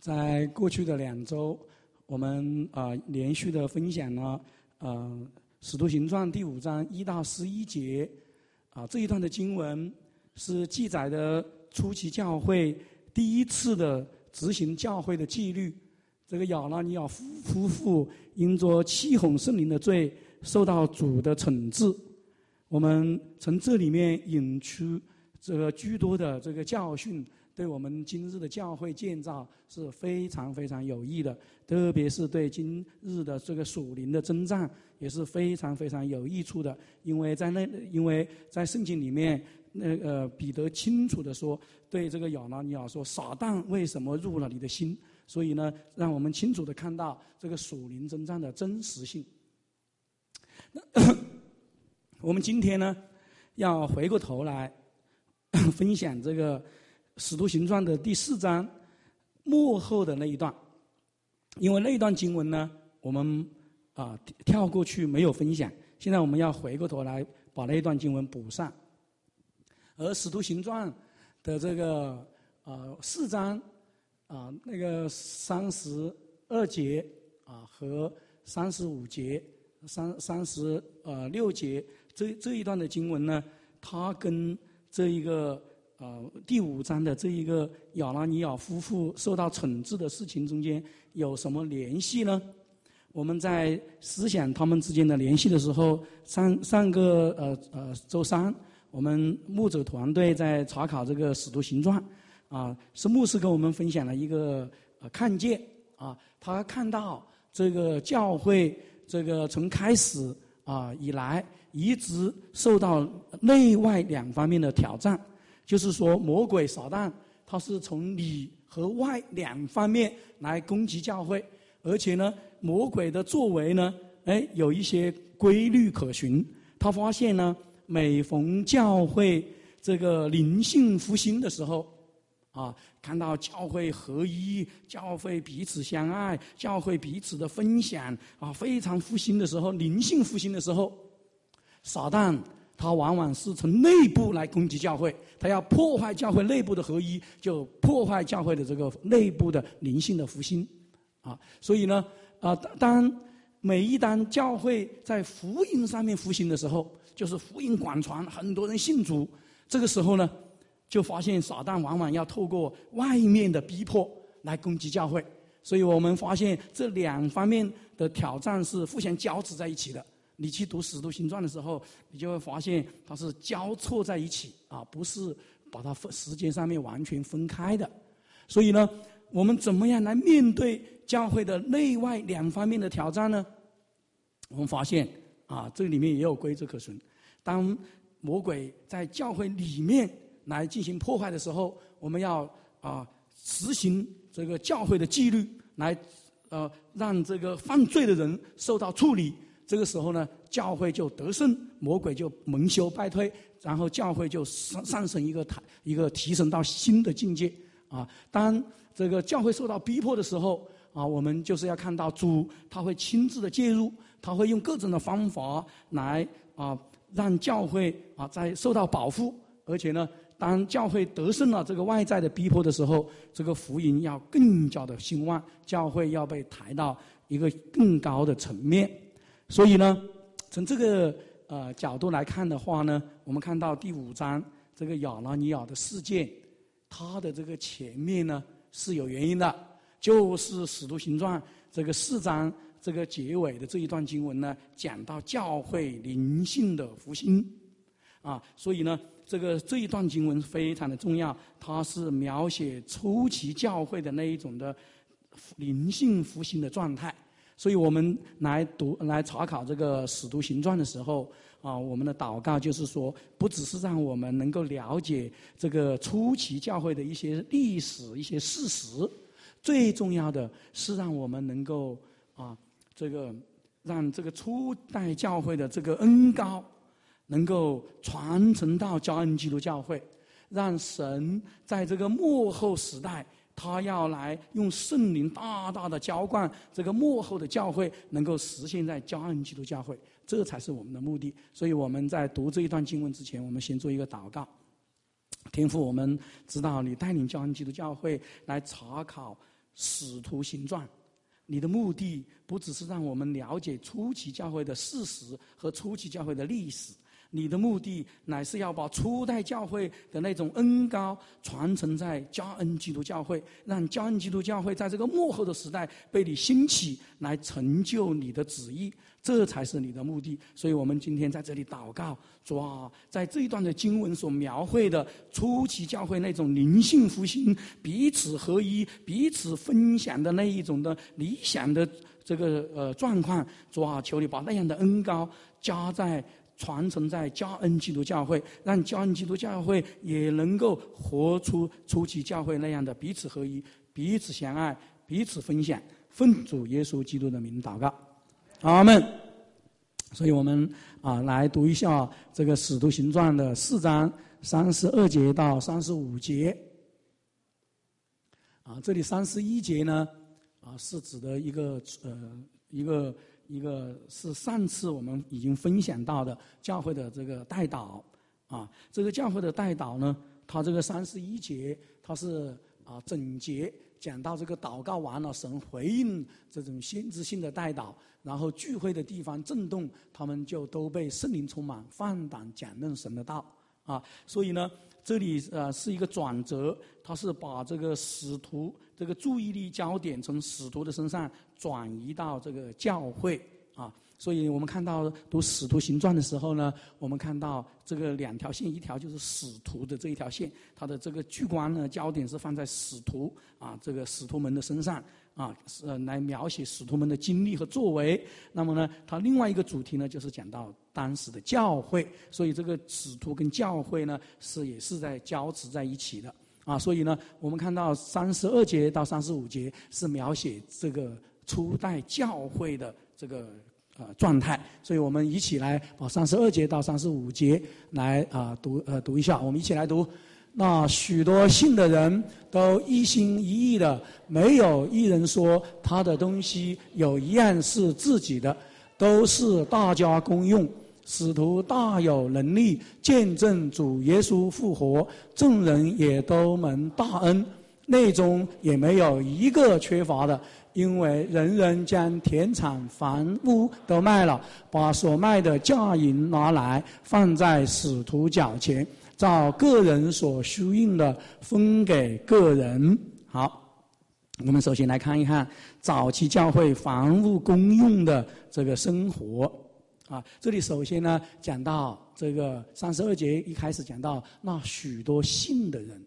在过去的2周，我们连续的分享了使徒行传第5章1到11节这一段的经文是记载的初期教会第一次的执行教会的纪律。这个亚拿尼亚夫妇因着欺哄圣灵的罪受到主的惩治。我们从这里面引出这个居多的这个教训，对我们今日的教会建造是非常非常有益的，特别是对今日的这个属灵的征战也是非常非常有益处的。因为在圣经里面，彼得清楚地说，对这个亚拿尼亚说，撒旦为什么入了你的心？所以呢，让我们清楚地看到这个属灵征战的真实性。我们今天呢，要回过头来分享这个使徒行传的第4章末后的那一段。因为那一段经文呢，我们跳过去没有分享，现在我们要回过头来把那一段经文补上。而使徒行传的这个4章那个32节和35节、36节这一段的经文呢，它跟这一个第5章的这一个亚拿尼亚夫妇受到惩治的事情中间有什么联系呢？我们在思想他们之间的联系的时候，上个周三，我们牧者团队在查考这个使徒行传是牧师跟我们分享了一个看见他看到这个教会这个从开始以来一直受到内外2方面的挑战。就是说魔鬼撒旦他是从里和外2方面来攻击教会，而且呢魔鬼的作为呢有一些规律可循。他发现呢，每逢教会这个灵性复兴的时候看到教会合一，教会彼此相爱，教会彼此的分享非常复兴的时候，灵性复兴的时候，撒旦他往往是从内部来攻击教会，他要破坏教会内部的合一，就破坏教会的这个内部的灵性的复兴所以呢当教会在福音上面复兴的时候，就是福音广传，很多人信主，这个时候呢就发现撒旦往往要透过外面的逼迫来攻击教会。所以我们发现这2方面的挑战是互相交织在一起的。你去读使徒行传的时候，你就会发现它是交错在一起不是把它时间上面完全分开的。所以呢，我们怎么样来面对教会的内外2方面的挑战呢？我们发现这里面也有规则可循。当魔鬼在教会里面来进行破坏的时候，我们要实行这个教会的纪律，来让这个犯罪的人受到处理。这个时候呢，教会就得胜，魔鬼就蒙羞败退，然后教会就上升一个提升到新的境界当这个教会受到逼迫的时候我们就是要看到主他会亲自的介入，他会用各种的方法来让教会在受到保护。而且呢，当教会得胜了这个外在的逼迫的时候，这个福音要更加的兴旺，教会要被抬到一个更高的层面。所以呢，从这个角度来看的话呢，我们看到第5章这个亚拿尼亚的事件，它的这个前面呢是有原因的，就是使徒行传这个4章这个结尾的这一段经文呢，讲到教会灵性的复兴所以呢，这一段经文非常的重要，它是描写初期教会的那一种的灵性复兴的状态。所以我们来查考这个使徒行传的时候我们的祷告就是说，不只是让我们能够了解这个初期教会的一些历史、一些事实，最重要的是让我们能够让这个初代教会的这个恩膏能够传承到嘉恩基督教会，让神在这个末后时代，他要来用圣灵大大的浇灌这个末后的教会，能够实现在嘉恩基督教会，这才是我们的目的。所以我们在读这一段经文之前，我们先做一个祷告。天父，我们知道你带领嘉恩基督教会来查考使徒行传，你的目的不只是让我们了解初期教会的事实和初期教会的历史，你的目的乃是要把初代教会的那种恩膏传承在加恩基督教会，让加恩基督教会在这个末后的时代被你兴起，来成就你的旨意，这才是你的目的。所以我们今天在这里祷告，主啊，在这一段的经文所描绘的初期教会那种灵性复兴、彼此合一、彼此分享的那一种的理想的这个状况，主啊，求你把那样的恩膏传承在加恩基督教会，让加恩基督教会也能够活出初期教会那样的彼此合一、彼此相爱、彼此分享。奉主耶稣基督的名祷告，阿们。所以我们来读一下这个使徒行传的4章32节到35节。这里31节呢，是指的一个是上次我们已经分享到的教会的这个代祷这个教会的代祷呢，它这个31节它是整节讲到这个祷告完了，神回应这种先知性的代祷，然后聚会的地方震动，他们就都被圣灵充满，放胆讲论神的道所以呢，这里是一个转折，它是把这个使徒这个注意力焦点从使徒的身上转移到这个教会所以我们看到读使徒行传的时候呢，我们看到这个2条线，一条就是使徒的这一条线，它的这个聚光呢焦点是放在使徒这个使徒们的身上来描写使徒们的经历和作为。那么呢，它另外一个主题呢就是讲到当时的教会，所以这个使徒跟教会呢也是在交织在一起的所以呢，我们看到32节到35节是描写这个初代教会的这个状态，所以我们一起来把32节到35节来读一下。我们一起来读。那许多信的人都一心一意的，没有一人说他的东西有一样是自己的，都是大家公用。使徒大有能力见证主耶稣复活，众人也都蒙大恩，内中也没有一个缺乏的，因为人人将田产房屋都卖了，把所卖的价银拿来放在使徒脚前，照个人所需用的分给个人。好，我们首先来看一看早期教会房屋公用的这个生活这里首先呢讲到这个32节一开始讲到那许多信的人，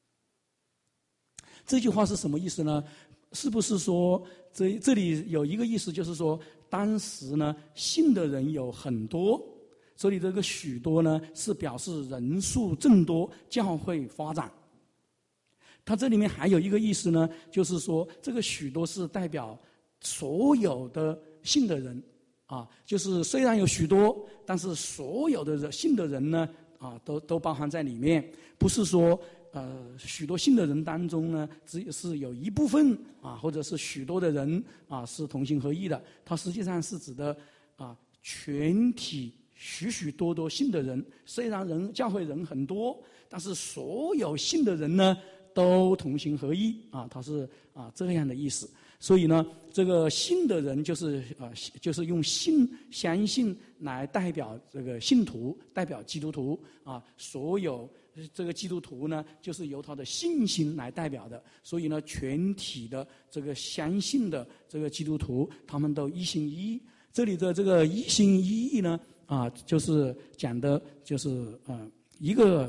这句话是什么意思呢？是不是说这里有一个意思，就是说当时呢信的人有很多，所以这个许多呢是表示人数增多，教会发展。它这里面还有一个意思呢，就是说这个许多是代表所有的信的人就是虽然有许多，但是所有的信的人呢都包含在里面，不是说许多信的人当中呢，只是有一部分或者是许多的人是同心合意的，它实际上是指的全体许许多多信的人，虽然教会人很多，但是所有信的人呢都同心合意它是这样的意思。所以呢，这个信的人就是用相信来代表这个信徒，代表基督徒所有这个基督徒呢，就是由他的信心来代表的。所以呢，全体的这个相信的这个基督徒，他们都一心一意。这里的这个一心一意呢，就是讲的就是一个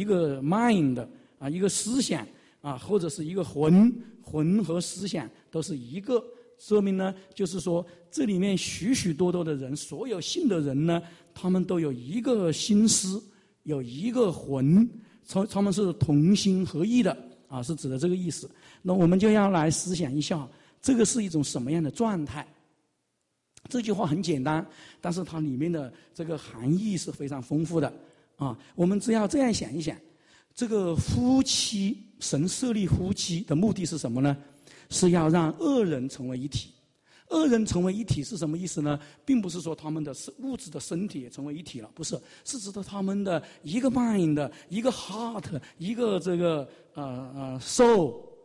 mind 一个思想或者是一个魂和思想都是一个，说明呢就是说这里面许许多多的人，所有信的人呢，他们都有一个心思，有一个魂，他们是同心合意的是指的这个意思。那我们就要来思想一下，这个是一种什么样的状态？这句话很简单，但是它里面的这个含义是非常丰富的我们只要这样想一想，这个夫妻，神设立夫妻的目的是什么呢？是要让二人成为一体。二人成为一体是什么意思呢？并不是说他们的物质的身体也成为一体了，不是，是指的他们的一个 mind， 一个 heart， 一个这个soul，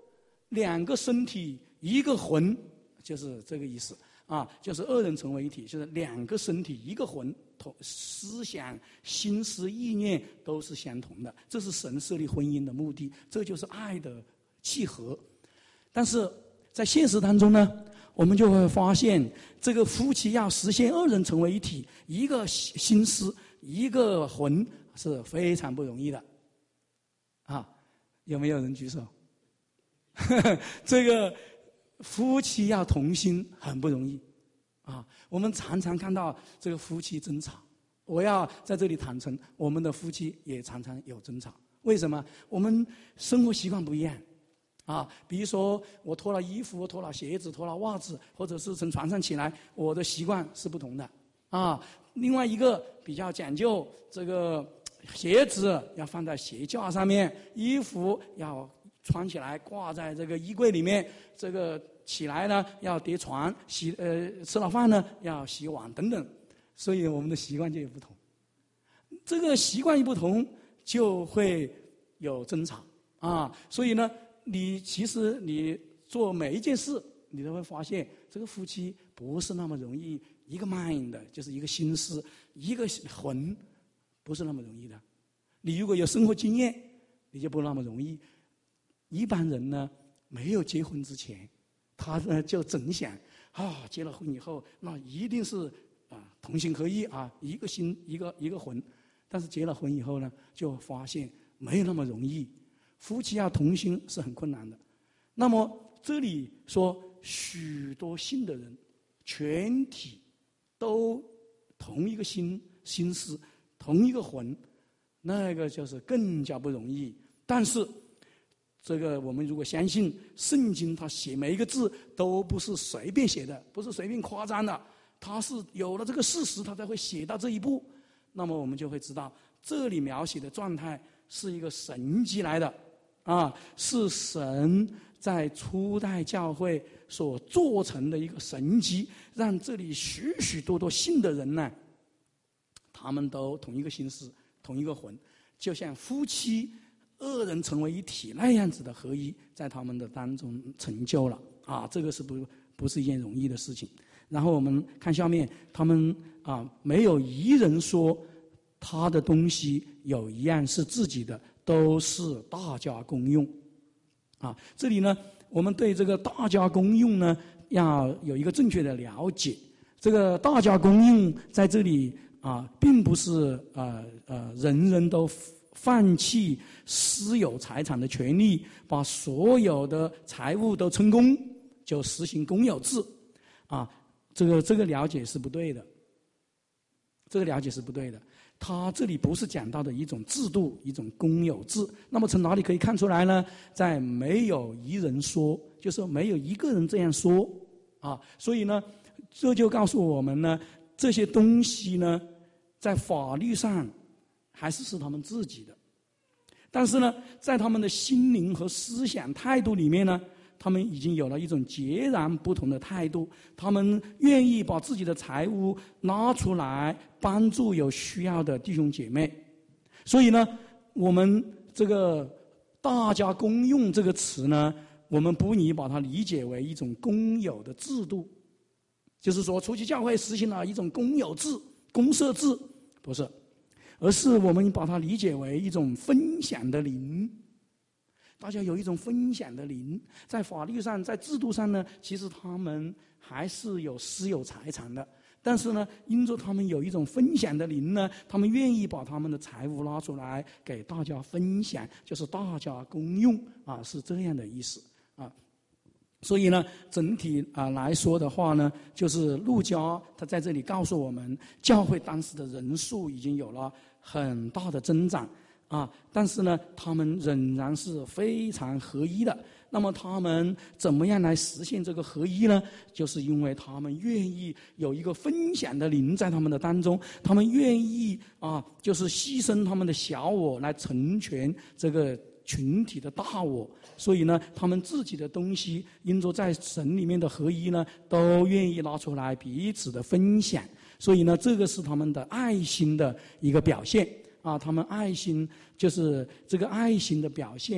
两个身体一个魂，就是这个意思啊，就是二人成为一体，就是两个身体一个魂，思想、心思、意念都是相同的，这是神设立婚姻的目的，这就是爱的契合。但是在现实当中呢，我们就会发现，这个夫妻要实现二人成为一体，一个心思一个魂是非常不容易的啊！有没有人举手？这个夫妻要同心很不容易啊！我们常常看到这个夫妻争吵，我要在这里坦诚，我们的夫妻也常常有争吵。为什么？我们生活习惯不一样啊！比如说我脱了衣服、脱了鞋子、脱了袜子，或者是从床上起来，我的习惯是不同的啊。另外一个比较讲究，这个鞋子要放在鞋架上面，衣服要穿起来挂在这个衣柜里面，这个起来呢要叠床，吃了饭呢要洗碗等等，所以我们的习惯就有不同。这个习惯一不同，就会有争吵啊。所以呢，其实你做每一件事，你都会发现这个夫妻不是那么容易，一个 mind 就是一个心思，一个魂，不是那么容易的。你如果有生活经验，你就不那么容易。一般人呢，没有结婚之前，他呢就总想啊，结了婚以后，那一定是同心合一啊，一个心一个魂。但是结了婚以后呢，就发现没有那么容易。夫妻要同心是很困难的。那么这里说许多信的人，全体都同一个心思，同一个魂，那个就是更加不容易。但是这个我们如果相信圣经，他写每一个字都不是随便写的，不是随便夸张的，他是有了这个事实，他才会写到这一步。那么我们就会知道，这里描写的状态是一个神迹来的啊，是神在初代教会所做成的一个神迹，让这里许许多多信的人呢，他们都同一个心思，同一个魂，就像夫妻二人成为一体那样子的合一，在他们的当中成就了啊，这个是不是一件容易的事情。然后我们看下面，他们没有一人说他的东西有一样是自己的，都是大家公用啊。这里呢，我们对这个大家公用呢要有一个正确的了解。这个大家公用在这里并不是人人都放弃私有财产的权利，把所有的财物都充公，就实行公有制啊。这个了解是不对的，这个了解是不对的。他这里不是讲到的一种制度，一种公有制。那么从哪里可以看出来呢？在没有一人说，就是没有一个人这样说啊。所以呢，这就告诉我们呢，这些东西呢，在法律上还是他们自己的，但是呢，在他们的心灵和思想态度里面呢，他们已经有了一种截然不同的态度。他们愿意把自己的财物拿出来帮助有需要的弟兄姐妹。所以呢，我们这个大家公用这个词呢，我们不宜把它理解为一种公有的制度，就是说初期教会实行了一种公有制、公社制，不是，而是我们把它理解为一种分享的灵。大家有一种分享的灵，在法律上，在制度上呢，其实他们还是有私有财产的，但是呢，因着他们有一种分享的灵呢，他们愿意把他们的财物拉出来给大家分享，就是大家公用啊，是这样的意思啊。所以呢，整体来说的话呢，就是路加他在这里告诉我们，教会当时的人数已经有了很大的增长但是呢，他们仍然是非常合一的。那么他们怎么样来实现这个合一呢？就是因为他们愿意有一个分享的灵在他们的当中，他们愿意就是牺牲他们的小我来成全这个群体的大我。所以呢，他们自己的东西因着在神里面的合一呢，都愿意拿出来彼此的分享。所以呢，这个是他们的爱心的一个表现他们爱心，就是这个爱心的表现呢，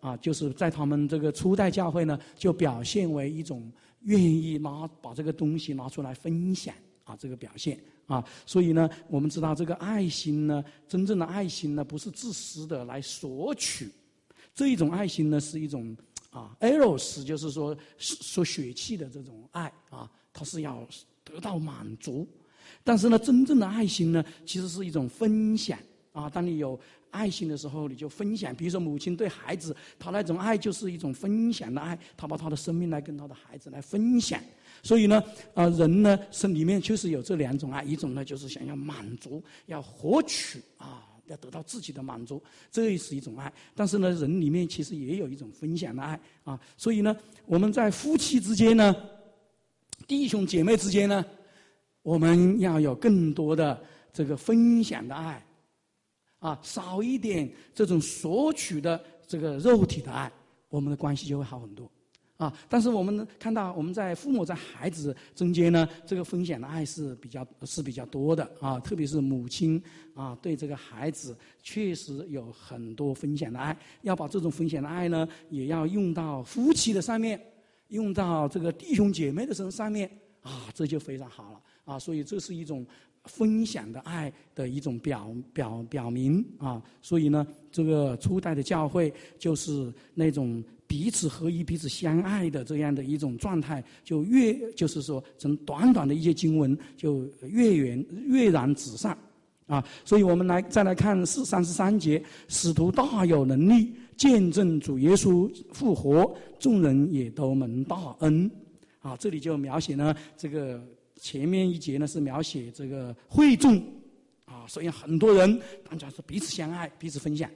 就是在他们这个初代教会呢，就表现为一种愿意把这个东西拿出来分享这个表现所以呢，我们知道这个爱心呢，真正的爱心呢，不是自私的来索取，这一种爱心呢，是一种eros， 就是说血气的这种爱它是要得到满足。但是呢，真正的爱心呢，其实是一种分享当你有爱心的时候，你就分享。比如说母亲对孩子，她那种爱就是一种分享的爱，她把她的生命来跟她的孩子来分享。所以呢，人呢里面确实有这两种爱，一种呢就是想要满足，要获取要得到自己的满足，这也是一种爱。但是呢，人里面其实也有一种分享的爱所以呢，我们在夫妻之间呢，弟兄姐妹之间呢，我们要有更多的这个分享的爱少一点这种索取的这个肉体的爱，我们的关系就会好很多但是我们看到我们在父母在孩子中间呢，这个分享的爱是比较多的特别是母亲对这个孩子确实有很多分享的爱。要把这种分享的爱呢，也要用到夫妻的上面，用到这个弟兄姐妹的上面这就非常好了所以这是一种分享的爱的一种表明所以呢，这个初代的教会就是那种彼此合一、彼此相爱的这样的一种状态，就是说，从短短的一些经文就跃然纸上所以我们再来看33节，使徒大有能力见证主耶稣复活，众人也都蒙大恩这里就描写呢，这个前面一节呢是描写这个会众所以很多人大家是彼此相爱、彼此分享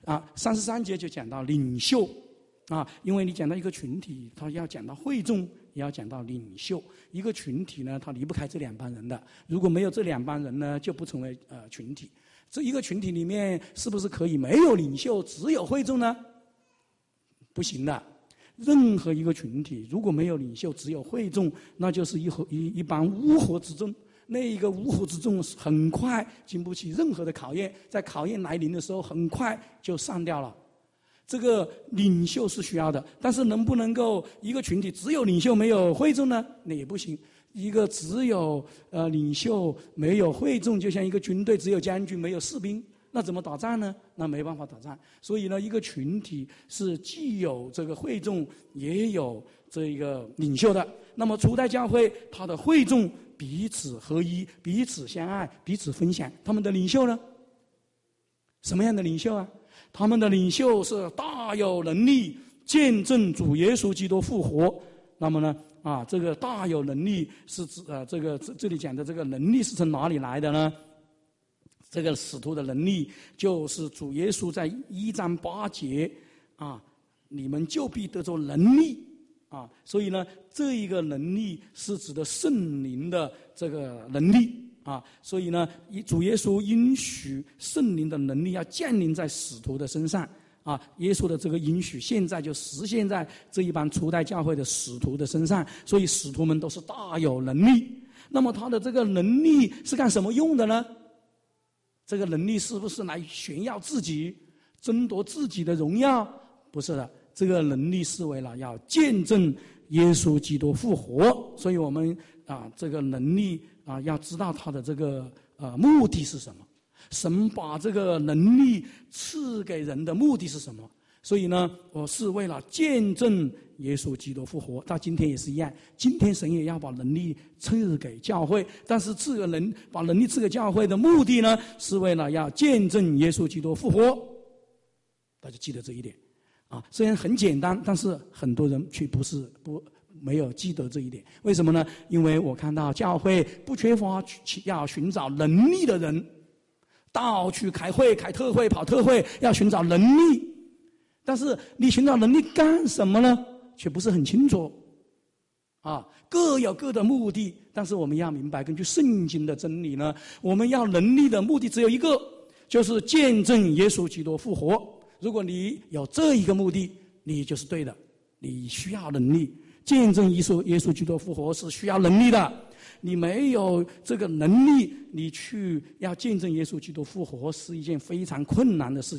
33节就讲到领袖因为你讲到一个群体，他要讲到会众，也要讲到领袖。一个群体呢，他离不开这两帮人的。如果没有这两帮人呢，就不成为群体。这一个群体里面，是不是可以没有领袖，只有会众呢？不行的。任何一个群体如果没有领袖，只有会众，那就是一帮乌合之众。那一个乌合之众很快经不起任何的考验，在考验来临的时候，很快就散掉了。这个领袖是需要的，但是能不能够一个群体只有领袖没有会众呢？那也不行。一个只有领袖没有会众，就像一个军队只有将军没有士兵，那怎么打仗呢？那没办法打仗。所以呢，一个群体是既有这个会众，也有这个领袖的。那么初代教会，它的会众彼此合一、彼此相爱、彼此分享。他们的领袖呢？什么样的领袖啊？他们的领袖是大有能力见证主耶稣基督复活。那么呢这个大有能力是指这里讲的这个能力是从哪里来的呢？这个使徒的能力就是主耶稣在1章8节你们就必得着能力所以呢，这一个能力是指的圣灵的这个能力所以呢，主耶稣应许圣灵的能力要降临在使徒的身上耶稣的这个应许现在就实现在这一帮初代教会的使徒的身上，所以使徒们都是大有能力。那么他的这个能力是干什么用的呢？这个能力是不是来炫耀自己、争夺自己的荣耀？不是的，这个能力是为了要见证耶稣基督复活。所以我们这个能力要知道他的这个目的是什么。神把这个能力赐给人的目的是什么？所以呢，我是为了见证耶稣基督复活。到今天也是一样，今天神也要把能力赐给教会，但是把能力赐给教会的目的呢，是为了要见证耶稣基督复活。大家记得这一点虽然很简单，但是很多人却没有记得这一点。为什么呢？因为我看到教会不缺乏要寻找能力的人，到处开会、开特会、跑特会，要寻找能力。但是你寻找能力干什么呢？却不是很清楚各有各的目的。但是我们要明白，根据圣经的真理呢，我们要能力的目的只有一个，就是见证耶稣基督复活。如果你有这一个目的，你就是对的。你需要能力，见证耶稣基督复活是需要能力的。你没有这个能力，你去要见证耶稣基督复活是一件非常困难的事情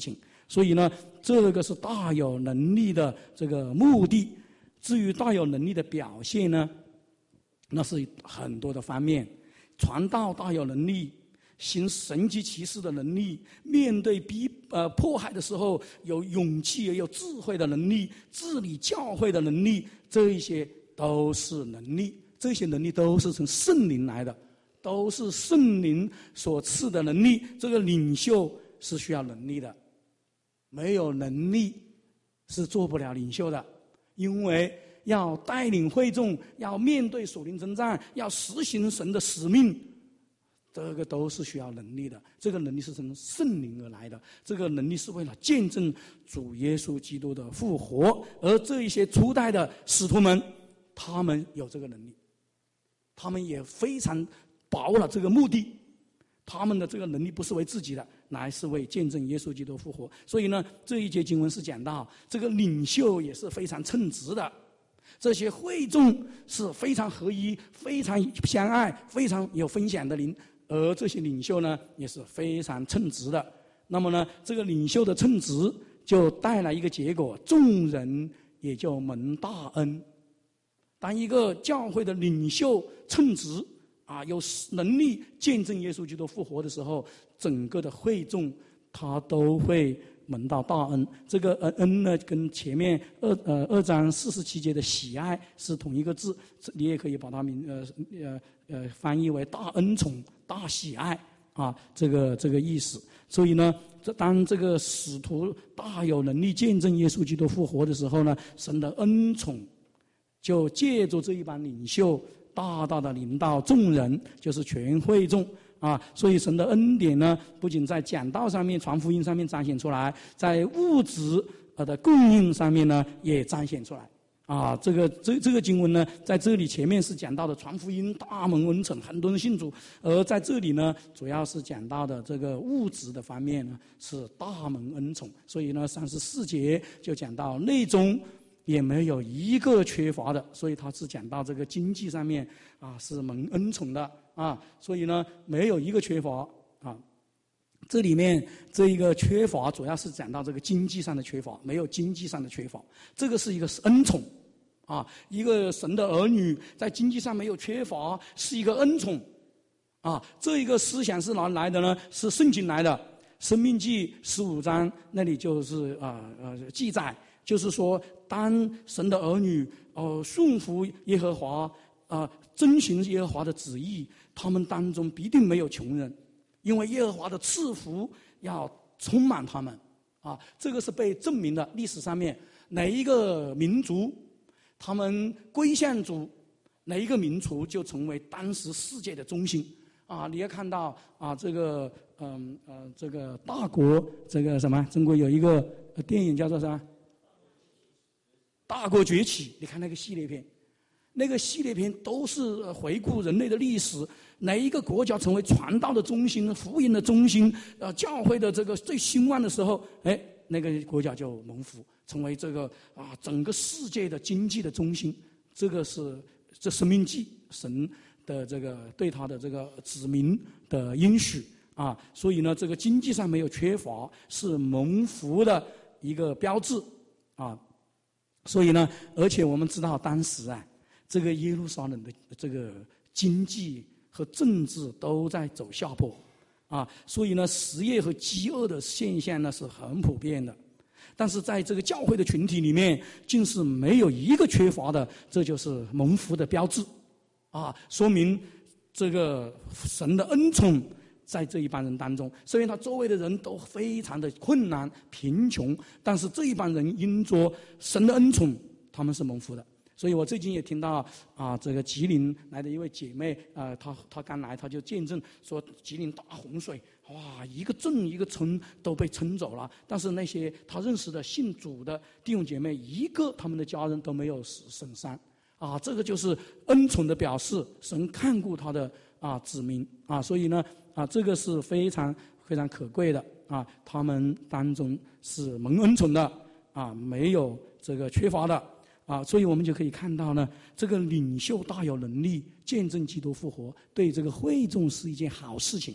所以呢，这个是大有能力的这个目的。至于大有能力的表现呢，那是很多的方面，传道大有能力，行神迹奇事的能力，面对迫害的时候有勇气也有智慧的能力，治理教会的能力，这一些都是能力，这些能力都是从圣灵来的，都是圣灵所赐的能力。这个领袖是需要能力的，没有能力是做不了领袖的，因为要带领会众，要面对属灵征战，要实行神的使命，这个都是需要能力的。这个能力是从圣灵而来的，这个能力是为了见证主耶稣基督的复活。而这一些初代的使徒们，他们有这个能力，他们也非常把握了这个目的，他们的这个能力不是为自己的，乃是为见证耶稣基督复活。所以呢，这一节经文是讲到这个领袖也是非常称职的，这些会众是非常合一，非常相爱，非常有分享的灵，而这些领袖呢也是非常称职的。那么呢，这个领袖的称职就带来一个结果，众人也就蒙大恩。当一个教会的领袖称职有能力见证耶稣基督复活的时候，整个的会众他都会蒙到大恩。这个恩呢，跟前面2章47节的喜爱是同一个字，你也可以把它翻译为大恩宠、大喜爱这个意思。所以呢，当这个使徒大有能力见证耶稣基督复活的时候呢，神的恩宠就借助这一帮领袖大大的临到众人，就是全会众所以神的恩典呢，不仅在讲道上面、传福音上面彰显出来，在物质的供应上面呢，也彰显出来。这个经文呢，在这里前面是讲到的传福音大蒙恩宠，很多人信主，而在这里呢，主要是讲到的这个物质的方面呢，是大蒙恩宠。所以呢，34节就讲到内中也没有一个缺乏的，所以他是讲到这个经济上面是蒙恩宠的所以呢没有一个缺乏这里面这一个缺乏主要是讲到这个经济上的缺乏，没有经济上的缺乏，这个是一个恩宠一个神的儿女在经济上没有缺乏，是一个恩宠这一个思想是哪来的呢？是圣经来的，申命记15章那里就是记载，就是说当神的儿女顺服耶和华遵行耶和华的旨意，他们当中必定没有穷人，因为耶和华的赐福要充满他们这个是被证明的。历史上面哪一个民族他们归向主，哪一个民族就成为当时世界的中心你要看到这个大国这个什么，中国有一个电影叫做什么大国崛起，你看那个系列片，那个系列片都是回顾人类的历史，哪一个国家成为传道的中心、福音的中心、教会的这个最兴旺的时候，那个国家就蒙福，成为这个整个世界的经济的中心。这个是这申命记神的这个对他的这个子民的应许所以呢，这个经济上没有缺乏，是蒙福的一个标志所以呢，而且我们知道当时这个耶路撒冷的这个经济和政治都在走下坡所以呢，失业和饥饿的现象呢是很普遍的。但是在这个教会的群体里面，竟是没有一个缺乏的，这就是蒙福的标志说明这个神的恩宠在这一帮人当中。虽然他周围的人都非常的困难贫穷，但是这一帮人因着神的恩宠，他们是蒙福的。所以我最近也听到这个吉林来的一位姐妹她刚来，她就见证说吉林大洪水，一个镇一个村都被冲走了，但是那些她认识的信主的弟兄姐妹，一个他们的家人都没有损伤这个就是恩宠的表示，神看顾他的子民所以呢这个是非常非常可贵的他们当中是蒙恩宠的没有这个缺乏的所以我们就可以看到呢，这个领袖大有能力见证基督复活，对这个会众是一件好事情。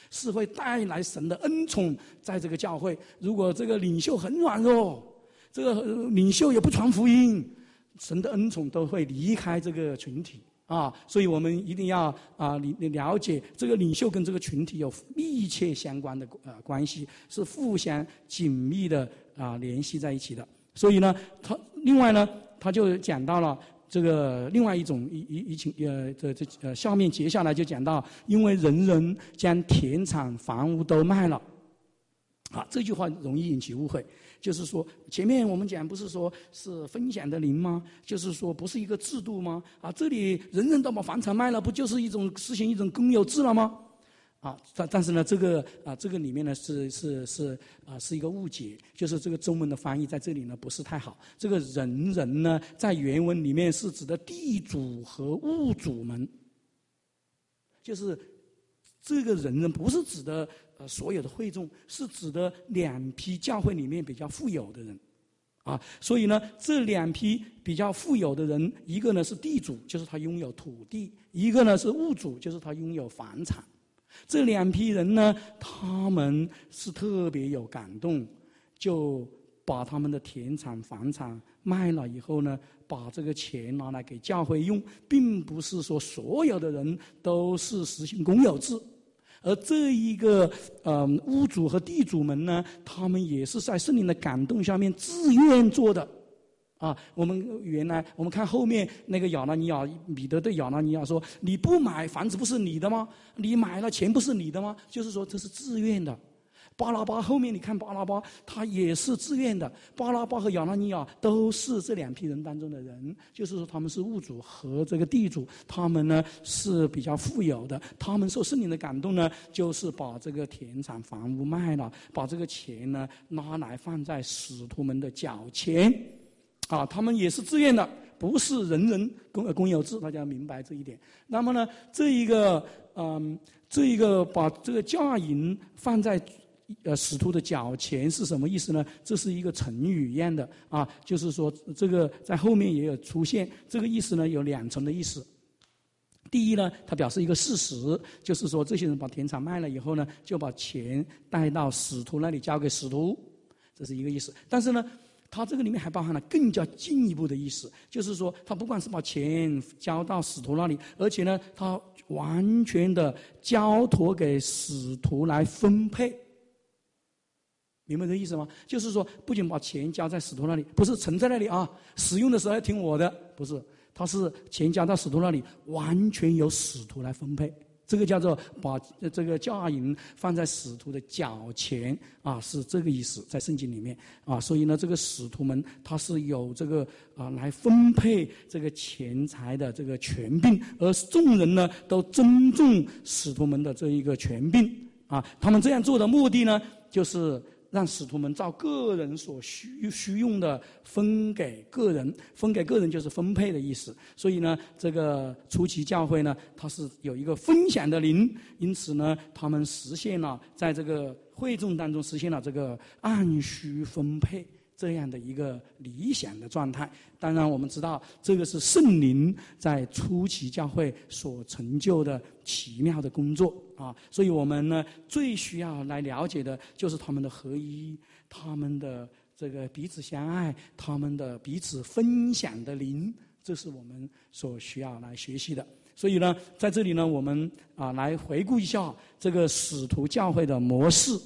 是会带来神的恩宠在这个教会。如果这个领袖很软弱，这个领袖也不传福音，神的恩宠都会离开这个群体啊。所以我们一定要了解这个领袖跟这个群体有密切相关的关系，是互相紧密的联系在一起的。所以呢，另外呢，他就讲到了这个另外一种下面接下来就讲到，因为人人将田产房屋都卖了，这句话容易引起误会。就是说，前面我们讲不是说是分享的灵吗？就是说不是一个制度吗？这里人人都把房产卖了，不就是实行一种公有制了吗？但是呢，这个里面呢是一个误解，就是这个中文的翻译在这里呢不是太好。这个人人呢，在原文里面是指的地主和物主们，就是这个人人不是指的所有的会众，是指的两批教会里面比较富有的人。所以呢，这两批比较富有的人，一个呢是地主，就是他拥有土地；一个呢是物主，就是他拥有房产。这两批人呢，他们是特别有感动，就把他们的田产房产卖了以后呢，把这个钱拿来给教会用，并不是说所有的人都是实行公有制。而这一个屋主和地主们呢，他们也是在圣灵的感动下面自愿做的。我们看后面那个亚拿尼亚，彼得对亚拿尼亚说：“你不买房子不是你的吗？你买了钱不是你的吗？”就是说这是自愿的。巴拉巴后面你看巴拉巴，他也是自愿的。巴拉巴和亚拿尼亚都是这两批人当中的人，就是说他们是物主和这个地主，他们呢是比较富有的。他们受圣灵的感动呢，就是把这个田产房屋卖了，把这个钱呢拿来放在使徒们的脚前。他们也是自愿的，不是人人公有制，大家要明白这一点。那么呢，这一个把这个价银放在使徒的脚前是什么意思呢？这是一个成语一样的就是说这个在后面也有出现，这个意思呢有两层的意思。第一呢，它表示一个事实，就是说这些人把田产卖了以后呢，就把钱带到使徒那里交给使徒，这是一个意思。但是呢，它这个里面还包含了更加进一步的意思，就是说他不光是把钱交到使徒那里，而且呢，他完全的交托给使徒来分配。明白这意思吗？就是说不仅把钱交在使徒那里，不是存在那里使用的时候要听我的，不是，他是钱交到使徒那里，完全由使徒来分配。这个叫做把这个价银放在使徒的脚前是这个意思，在圣经里面所以呢，这个使徒们他是有这个来分配这个钱财的这个权柄，而众人呢都尊重使徒们的这一个权柄他们这样做的目的呢，就是让使徒们照个人所需用的分给个人，分给个人就是分配的意思。所以呢，这个初期教会呢，它是有一个分享的灵，因此呢，他们实现了在这个会众当中实现了这个按需分配这样的一个理想的状态。当然我们知道这个是圣灵在初期教会所成就的奇妙的工作所以我们呢最需要来了解的就是他们的合一，他们的这个彼此相爱，他们的彼此分享的灵，这是我们所需要来学习的。所以呢，在这里呢，我们来回顾一下这个使徒教会的模式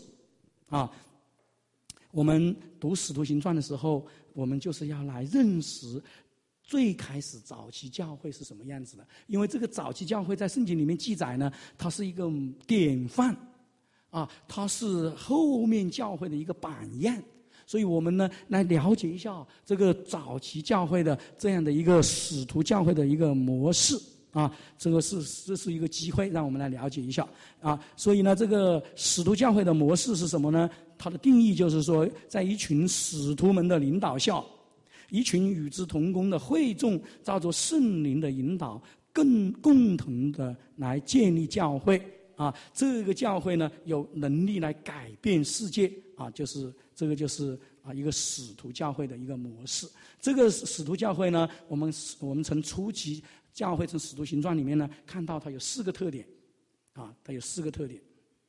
我们读《使徒行传》的时候，我们就是要来认识最开始早期教会是什么样子的。因为这个早期教会在圣经里面记载呢，它是一个典范它是后面教会的一个榜样。所以我们呢来了解一下这个早期教会的这样的一个使徒教会的一个模式这是一个机会，让我们来了解一下所以呢，这个使徒教会的模式是什么呢？它的定义就是说，在一群使徒们的领导下，一群与之同工的会众，照着圣灵的引导，共同的来建立教会这个教会呢，有能力来改变世界这个就是一个使徒教会的一个模式。这个使徒教会呢，我们从初期教会从使徒行传里面呢，看到它有4个特点它有4个特点。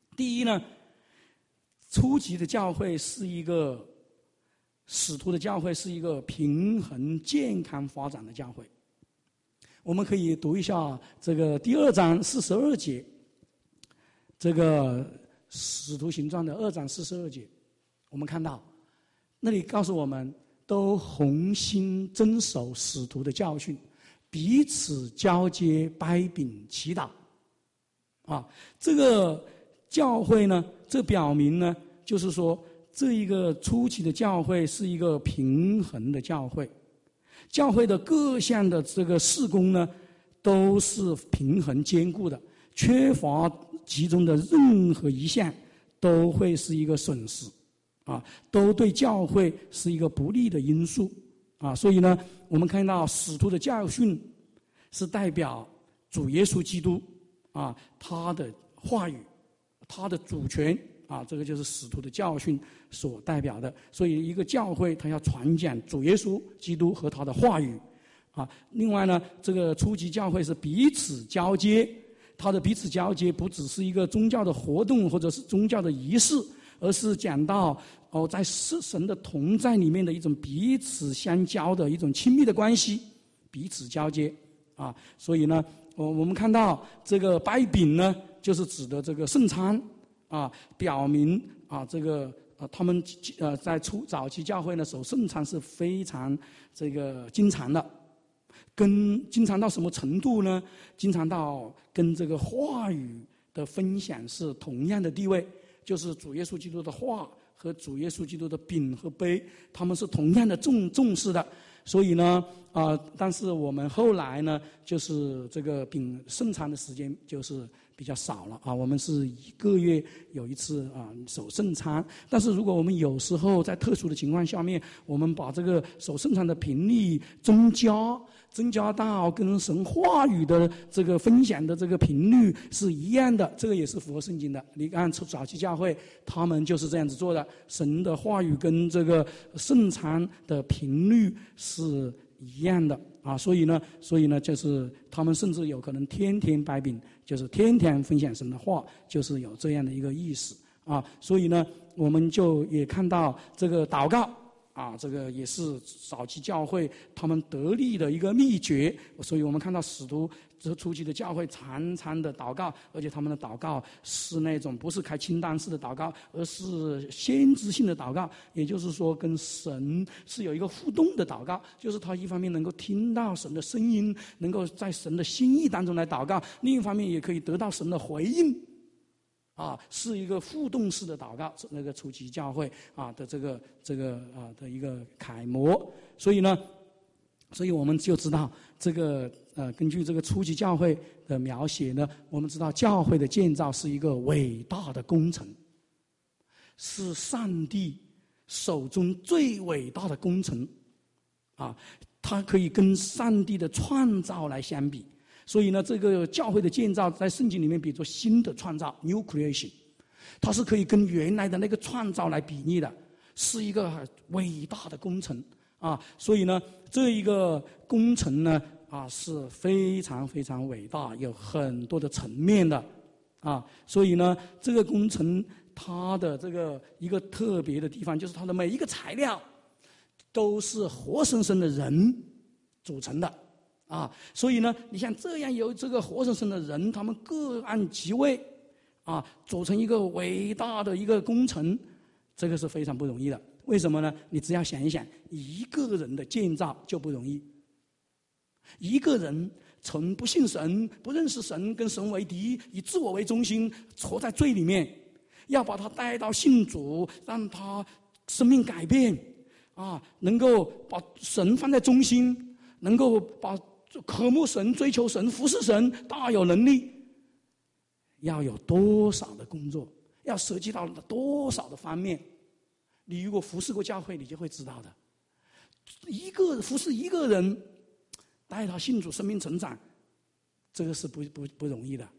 第一呢，初级的教会是一个使徒的教会，是一个平衡健康发展的教会。我们可以读一下这个第2章42节，这个使徒行传的2章42节，我们看到那里告诉我们，都恒心遵守使徒的教训，彼此交接，掰饼祈祷。这个教会呢，这表明呢，就是说这一个初期的教会是一个平衡的教会，教会的各项的这个事工呢，都是平衡兼顾的，缺乏其中的任何一项都会是一个损失，都对教会是一个不利的因素，所以呢，我们看到使徒的教训是代表主耶稣基督，他的话语，他的主权，这个就是使徒的教训所代表的。所以一个教会它要传讲主耶稣基督和他的话语，另外呢，这个初级教会是彼此交接，它的彼此交接不只是一个宗教的活动或者是宗教的仪式，而是讲到在神的同在里面的一种彼此相交的一种亲密的关系，彼此交接，所以呢，我们看到这个掰饼呢，就是指的这个圣餐，表明这个他们在早期教会呢守圣餐是非常这个经常的，经常到什么程度呢？经常到跟这个话语的分享是同样的地位，就是主耶稣基督的话和主耶稣基督的饼和杯，他们是同样的重视的。所以呢，但是我们后来呢，就是这个圣餐的时间就是比较少了，我们是1个月有一次守圣餐。但是如果我们有时候在特殊的情况下面，我们把这个守圣餐的频率增加到跟神话语的这个分享的这个频率是一样的，这个也是符合圣经的。你看早期教会他们就是这样子做的，神的话语跟这个圣餐的频率是一样的，所以呢就是他们甚至有可能天天掰饼，就是天天分享神的话，就是有这样的一个意思，所以呢我们就也看到这个祷告，这个也是早期教会他们得力的一个秘诀。所以我们看到使徒初期的教会常常的祷告，而且他们的祷告是那种不是开清单式的祷告，而是先知性的祷告，也就是说跟神是有一个互动的祷告，就是他一方面能够听到神的声音，能够在神的心意当中来祷告，另一方面也可以得到神的回应，是一个互动式的祷告，那个初期教会的这个的一个楷模。所以我们就知道这个根据这个初期教会的描写呢，我们知道教会的建造是一个伟大的工程，是上帝手中最伟大的工程，它可以跟上帝的创造来相比。所以呢，这个教会的建造在圣经里面比作新的创造 （new creation）， 它是可以跟原来的那个创造来比拟的，是一个伟大的工程所以呢，这一个工程呢是非常非常伟大，有很多的层面的所以呢，这个工程它的这个一个特别的地方，就是它的每一个材料都是活生生的人组成的。所以呢，你像这样有这个活生生的人，他们各按其位，组成一个伟大的一个工程，这个是非常不容易的。为什么呢？你只要想一想，一个人的建造就不容易。一个人从不信神、不认识神、跟神为敌、以自我为中心，活在罪里面，要把他带到信主，让他生命改变，能够把神放在中心，能够把渴慕神、追求神、服侍神，大有能力。要有多少的工作，要涉及到多少的方面，你如果服侍过教会，你就会知道的。服侍一个人，带他信主、生命成长，这个是不容易的。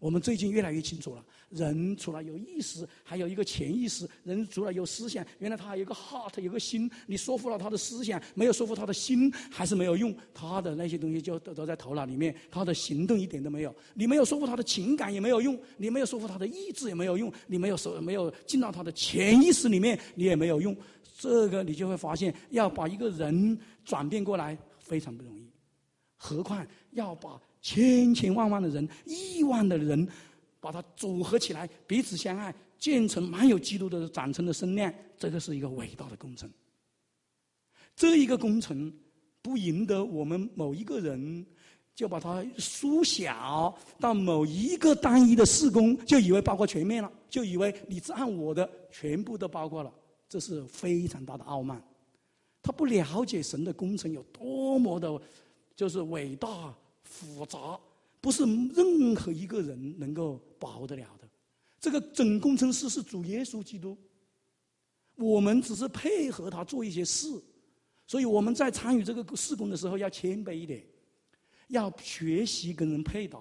我们最近越来越清楚了，人除了有意识，还有一个潜意识。人除了有思想，原来他还有一个 heart， 有个心。你说服了他的思想，没有说服他的心，还是没有用。他的那些东西就都在头脑里面，他的行动一点都没有。你没有说服他的情感也没有用，你没有说服他的意志也没有用，你没有进到他的潜意识里面，你也没有用。这个你就会发现，要把一个人转变过来非常不容易，何况要把千千万万的人、亿万的人，把它组合起来，彼此相爱，建成满有基督的长成的身量，这个是一个伟大的工程。这一个工程不赢得我们某一个人，就把它缩小到某一个单一的事工，就以为包括全面了，就以为你只按我的全部都包括了，这是非常大的傲慢。他不了解神的工程有多么的，就是伟大复杂，不是任何一个人能够把握得了的。这个总工程师是主耶稣基督，我们只是配合他做一些事。所以我们在参与这个事工的时候要谦卑一点，要学习跟人配搭。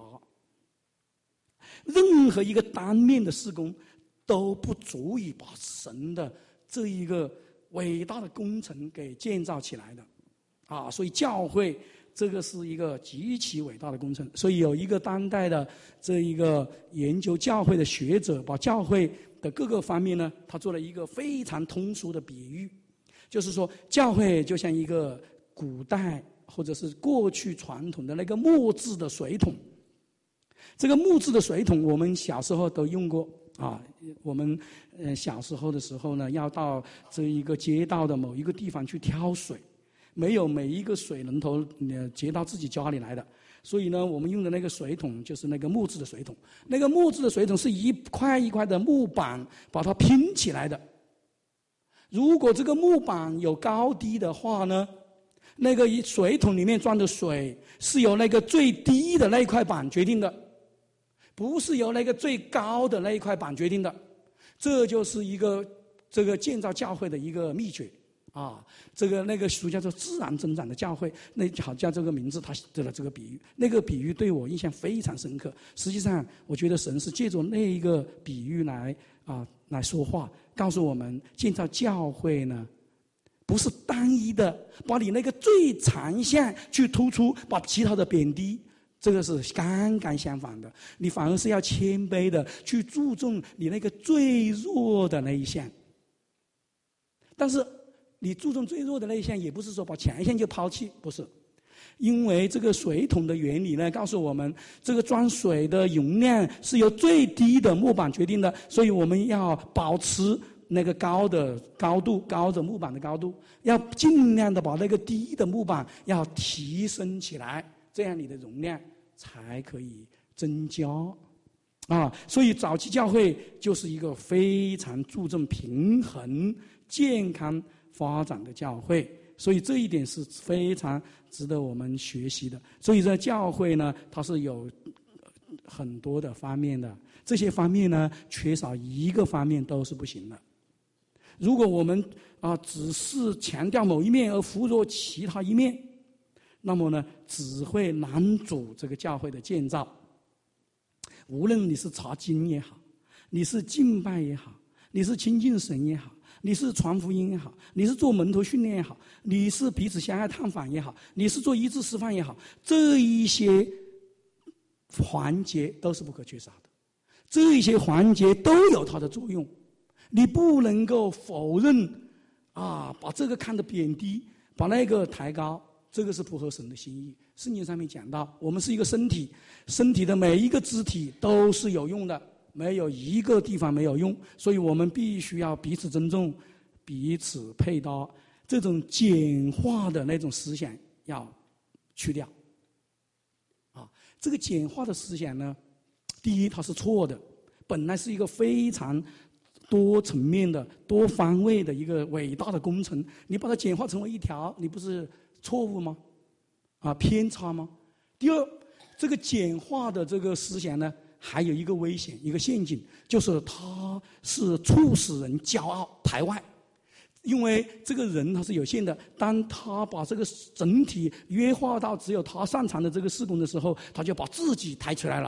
任何一个单面的事工都不足以把神的这一个伟大的工程给建造起来的啊！所以教会这个是一个极其伟大的工程。所以有一个当代的这一个研究教会的学者，把教会的各个方面呢，他做了一个非常通俗的比喻，就是说教会就像一个古代或者是过去传统的那个木质的水桶。这个木质的水桶我们小时候都用过啊。我们小时候的时候呢，要到这一个街道的某一个地方去挑水，没有每一个水龙头接到自己家里来的，所以呢，我们用的那个水桶就是那个木质的水桶。那个木质的水桶是一块一块的木板把它拼起来的。如果这个木板有高低的话呢，那个水桶里面装的水是由那个最低的那一块板决定的，不是由那个最高的那一块板决定的。这就是一个这个建造教会的一个秘诀啊。那个书叫做自然增长的教会，那好叫这个名字，他得了这个比喻。那个比喻对我印象非常深刻。实际上我觉得神是借助那一个比喻来说话，告诉我们建造教会呢，不是单一的把你那个最长项去突出，把其他的贬低。这个是刚刚相反的，你反而是要谦卑的去注重你那个最弱的那一项。但是你注重最弱的那一项，也不是说把强项就抛弃，不是。因为这个水桶的原理呢，告诉我们这个装水的容量是由最低的木板决定的，所以我们要保持那个高的木板的高度，要尽量的把那个低的木板要提升起来，这样你的容量才可以增加啊。所以早期教会就是一个非常注重平衡、健康发展的教会，所以这一点是非常值得我们学习的。所以这教会呢，它是有很多的方面的，这些方面呢，缺少一个方面都是不行的。如果我们只是强调某一面而忽略其他一面，那么呢，只会拦阻这个教会的建造。无论你是查经也好，你是敬拜也好，你是亲近神也好，你是传福音也好，你是做门徒训练也好，你是彼此相爱探访也好，你是做医治示范也好，这一些环节都是不可缺少的。这一些环节都有它的作用，你不能够否认把这个看得贬低，把那个抬高。这个是不合神的心意。圣经上面讲到，我们是一个身体，身体的每一个肢体都是有用的，没有一个地方没有用，所以我们必须要彼此尊重，彼此配搭。这种简化的那种思想要去掉。这个简化的思想呢，第一它是错的，本来是一个非常多层面的、多方位的一个伟大的工程，你把它简化成为一条，你不是错误吗？偏差吗？第二，这个简化的这个思想呢，还有一个危险，一个陷阱，就是它是促使人骄傲抬外。因为这个人他是有限的，当他把这个整体约化到只有他擅长的这个事工的时候，他就把自己抬出来了。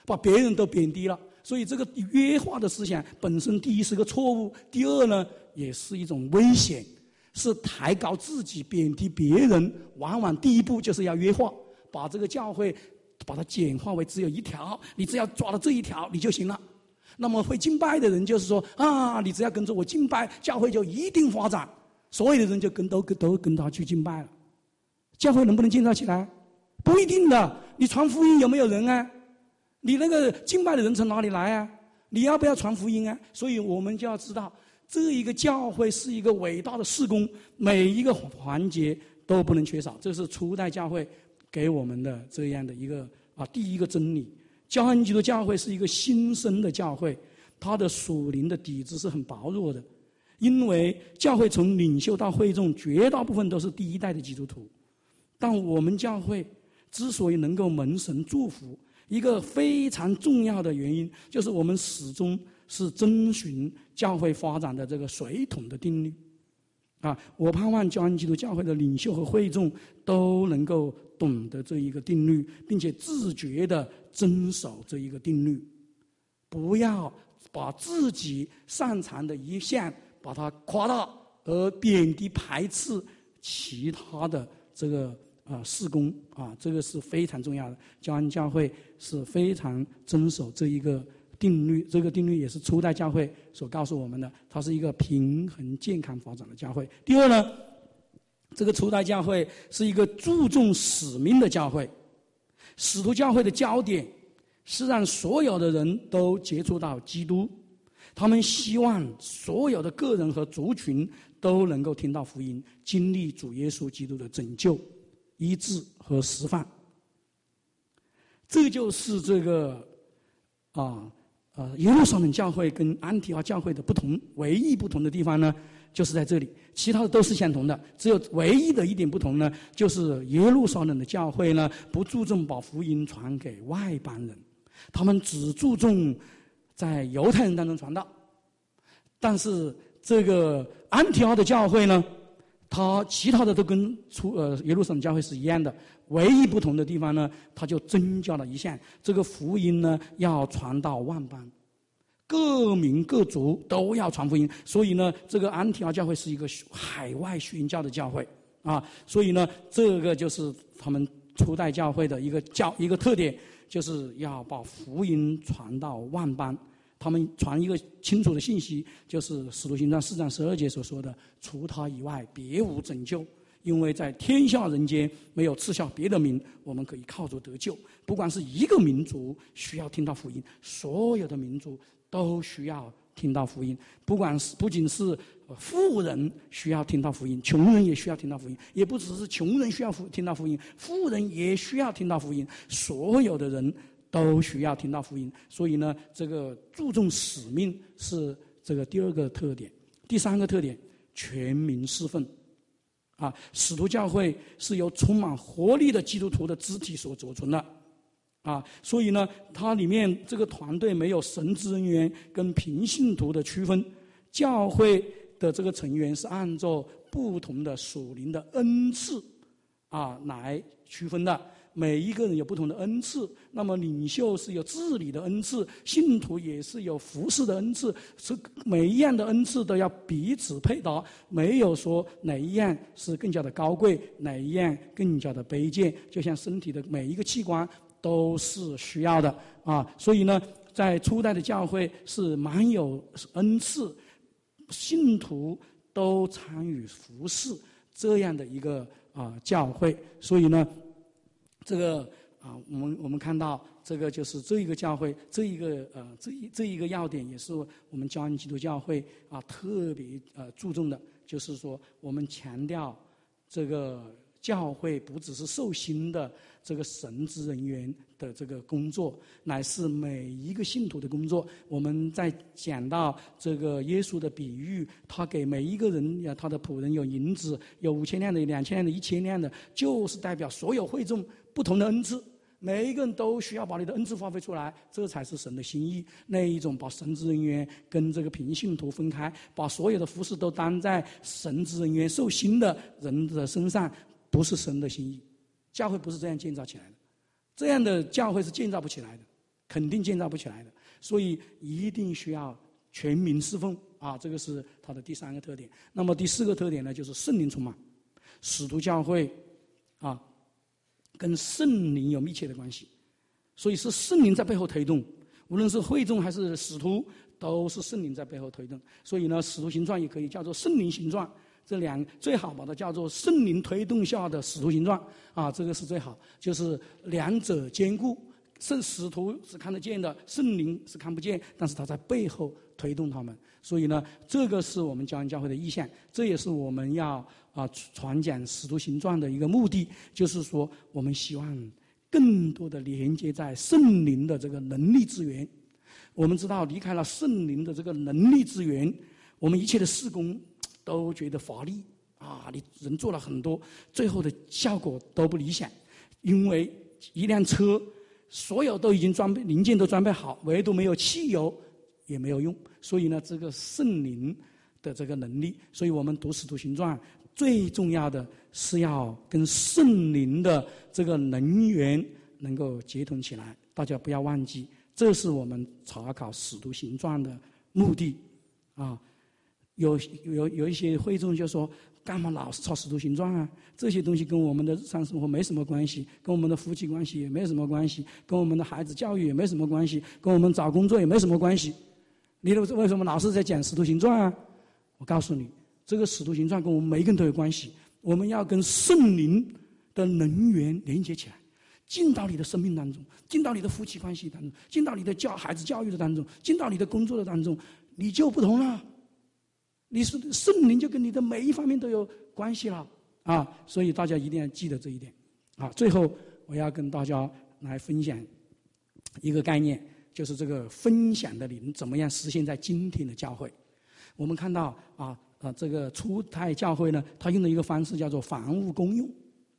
把别人都贬低了。所以这个约化的思想本身，第一是个错误，第二呢也是一种危险，是抬高自己贬低别人。往往第一步就是要约化，把这个教会把它简化为只有一条，你只要抓到这一条你就行了。那么会敬拜的人就是说你只要跟着我敬拜，教会就一定发展，所有的人就都跟他去敬拜了。教会能不能建造起来？不一定的。你传福音有没有人啊？你那个敬拜的人从哪里来啊？你要不要传福音啊？所以我们就要知道，这一个教会是一个伟大的事工，每一个环节都不能缺少。这是初代教会给我们的这样的一个第一个真理。教恩基督教会是一个新生的教会，它的属灵的底子是很薄弱的，因为教会从领袖到会众绝大部分都是第一代的基督徒。但我们教会之所以能够蒙神祝福，一个非常重要的原因就是我们始终是遵循教会发展的这个水桶的定律。我盼望教恩基督教会的领袖和会众都能够懂得这一个定律，并且自觉地遵守这一个定律，不要把自己擅长的一项把它夸大，而贬低排斥其他的这个事工这个是非常重要的。教恩教会是非常遵守这一个定律，这个定律也是初代教会所告诉我们的，它是一个平衡健康发展的教会。第二呢，这个初代教会是一个注重使命的教会。使徒教会的焦点是让所有的人都接触到基督，他们希望所有的个人和族群都能够听到福音，经历主耶稣基督的拯救、医治和释放。这就是这个耶路撒冷教会跟安提阿教会的不同，唯一不同的地方呢，就是在这里，其他的都是相同的，只有唯一的一点不同呢，就是耶路撒冷的教会呢，不注重把福音传给外邦人，他们只注重在犹太人当中传道。但是这个安提阿的教会呢，它其他的都跟耶路撒冷教会是一样的，唯一不同的地方呢，它就增加了一项，这个福音呢要传到万邦，各民各族都要传福音。所以呢，这个安提阿教会是一个海外宣教的教会所以呢，这个就是他们初代教会的一个特点，就是要把福音传到万邦。他们传一个清楚的信息，就是使徒行传4章12节所说的，除他以外别无拯救，因为在天下人间没有赐下别的名，我们可以靠着得救。不管是一个民族需要听到福音，所有的民族都需要听到福音，不仅是富人需要听到福音，穷人也需要听到福音，也不只是穷人需要听到福音，富人也需要听到福音，所有的人都需要听到福音。所以呢，这个注重使命是这个第二个特点。第三个特点，全民侍奉使徒教会是由充满活力的基督徒的肢体所组成的所以呢，它里面这个团队没有神职人员跟平信徒的区分，教会的这个成员是按照不同的属灵的恩赐来区分的。每一个人有不同的恩赐，那么领袖是有治理的恩赐，信徒也是有服侍的恩赐，是每一样的恩赐都要彼此配搭，没有说哪一样是更加的高贵，哪一样更加的卑贱，就像身体的每一个器官都是需要的所以呢，在初代的教会是蛮有恩赐，信徒都参与服侍这样的一个教会。所以呢，这个我们看到这个就是这一个教会，这一个要点也是我们教恩基督教会特别注重的，就是说我们强调这个教会不只是受薪的这个神职人员的这个工作，乃是每一个信徒的工作。我们在讲到这个耶稣的比喻，他给每一个人他的仆人有银子，有5000两的、2000两的、1000两的，就是代表所有会众不同的恩赐，每一个人都需要把你的恩赐发挥出来，这才是神的心意。那一种把神职人员跟这个平信徒分开，把所有的服事都担在神职人员受薪的人的身上，不是神的心意。教会不是这样建造起来的，这样的教会是建造不起来的， 肯定建造不起来的。所以一定需要全民侍奉啊，这个是它的第3个特点。那么第4个特点呢，就是圣灵充满。使徒教会啊，跟圣灵有密切的关系，所以是圣灵在背后推动，无论是会众还是使徒，都是圣灵在背后推动。所以呢，使徒行传也可以叫做圣灵行传，最好把它叫做圣灵推动下的使徒行传啊，这个是最好，就是两者兼顾。使徒是看得见的，圣灵是看不见，但是他在背后推动他们。所以呢，这个是我们教恩教会的意向，这也是我们要传讲使徒行传的一个目的，就是说我们希望更多的连接在圣灵的这个能力资源。我们知道离开了圣灵的这个能力资源，我们一切的事工都觉得乏力啊，你人做了很多，最后的效果都不理想，因为一辆车所有都已经零件都装备好，唯独没有汽油也没有用。所以呢，这个圣灵的这个能力，所以我们读使徒行传最重要的是要跟圣灵的这个能源能够结通起来。大家不要忘记，这是我们查考使徒行传的目的啊。有一些会众就说，干嘛老是抄使徒行传啊？这些东西跟我们的日常生活没什么关系，跟我们的夫妻关系也没什么关系，跟我们的孩子教育也没什么关系，跟我们找工作也没什么关系。你为什么老是在讲使徒行传啊？我告诉你，这个使徒行传跟我们每一个人都有关系。我们要跟圣灵的能源连接起来，进到你的生命当中，进到你的夫妻关系当中，进到你的孩子教育的当中，进到你的工作的当中，你就不同了。你是圣灵就跟你的每一方面都有关系了啊！所以大家一定要记得这一点啊！最后我要跟大家来分享一个概念，就是这个分享的灵怎么样实现在今天的教会。我们看到这个初代教会呢，他用的一个方式叫做房屋公用。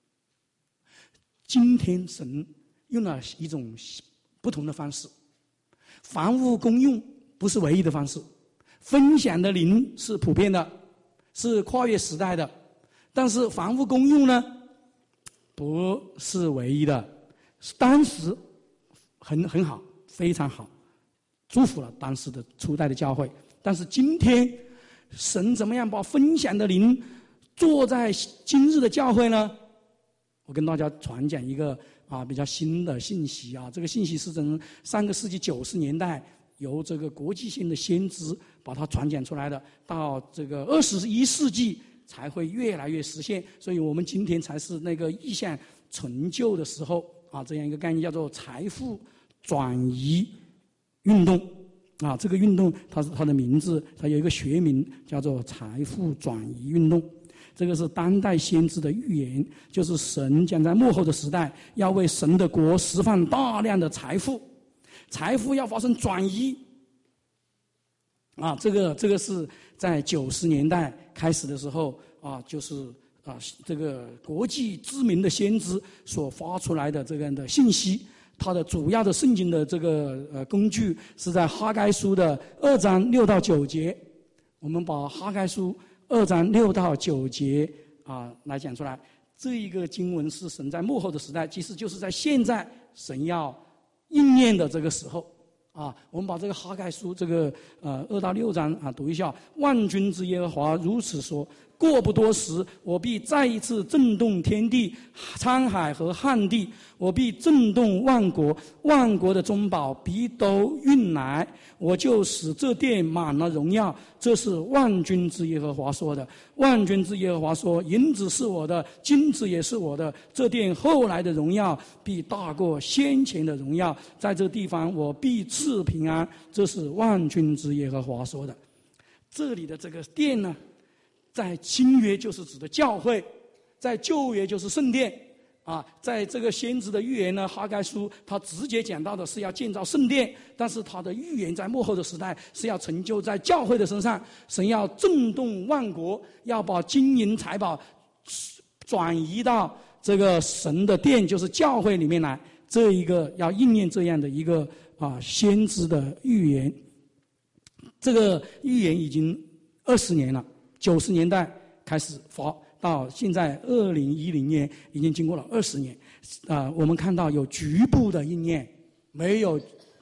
今天神用了一种不同的方式，房屋公用不是唯一的方式。分享的灵是普遍的，是跨越时代的，但是房屋公用呢，不是唯一的。当时很好，非常好，祝福了当时的初代的教会。但是今天，神怎么样把分享的灵做在今日的教会呢？我跟大家传讲一个比较新的信息啊，这个信息是从上个世纪90年代。由这个国际性的先知把它传讲出来的，到这个21世纪才会越来越实现。所以我们今天才是那个意向成就的时候啊，这样一个概念叫做财富转移运动啊。这个运动它的名字，它有一个学名叫做财富转移运动。这个是当代先知的预言，就是神将在末后的时代要为神的国释放大量的财富。财富要发生转移啊，这个是在90年代开始的时候啊，就是这个国际知名的先知所发出来的这样的信息。它的主要的圣经的这个工具是在哈该书的2章6到9节。我们把哈该书2章6到9节来讲出来。这一个经文是神在末后的时代，其实就是在现在神要应验的这个时候啊。我们把这个哈该书这个2到6章读一下。万军之耶和华如此说：过不多时，我必再一次震动天地、沧海和旱地，我必震动万国，万国的中宝必都运来，我就使这殿满了荣耀。这是万军之耶和华说的。万军之耶和华说：银子是我的，金子也是我的，这殿后来的荣耀必大过先前的荣耀，在这地方我必赐平安。这是万军之耶和华说的。这里的这个殿呢，在新约就是指的教会，在旧约就是圣殿在这个先知的预言呢，哈该书他直接讲到的是要建造圣殿，但是他的预言在末后的时代是要成就在教会的身上。神要震动万国，要把金银财宝转移到这个神的殿，就是教会里面来。这一个要应验这样的一个先知的预言。这个预言已经20年了，90年代开始发，到现在2010年，已经经过了20年。我们看到有局部的应验，没有普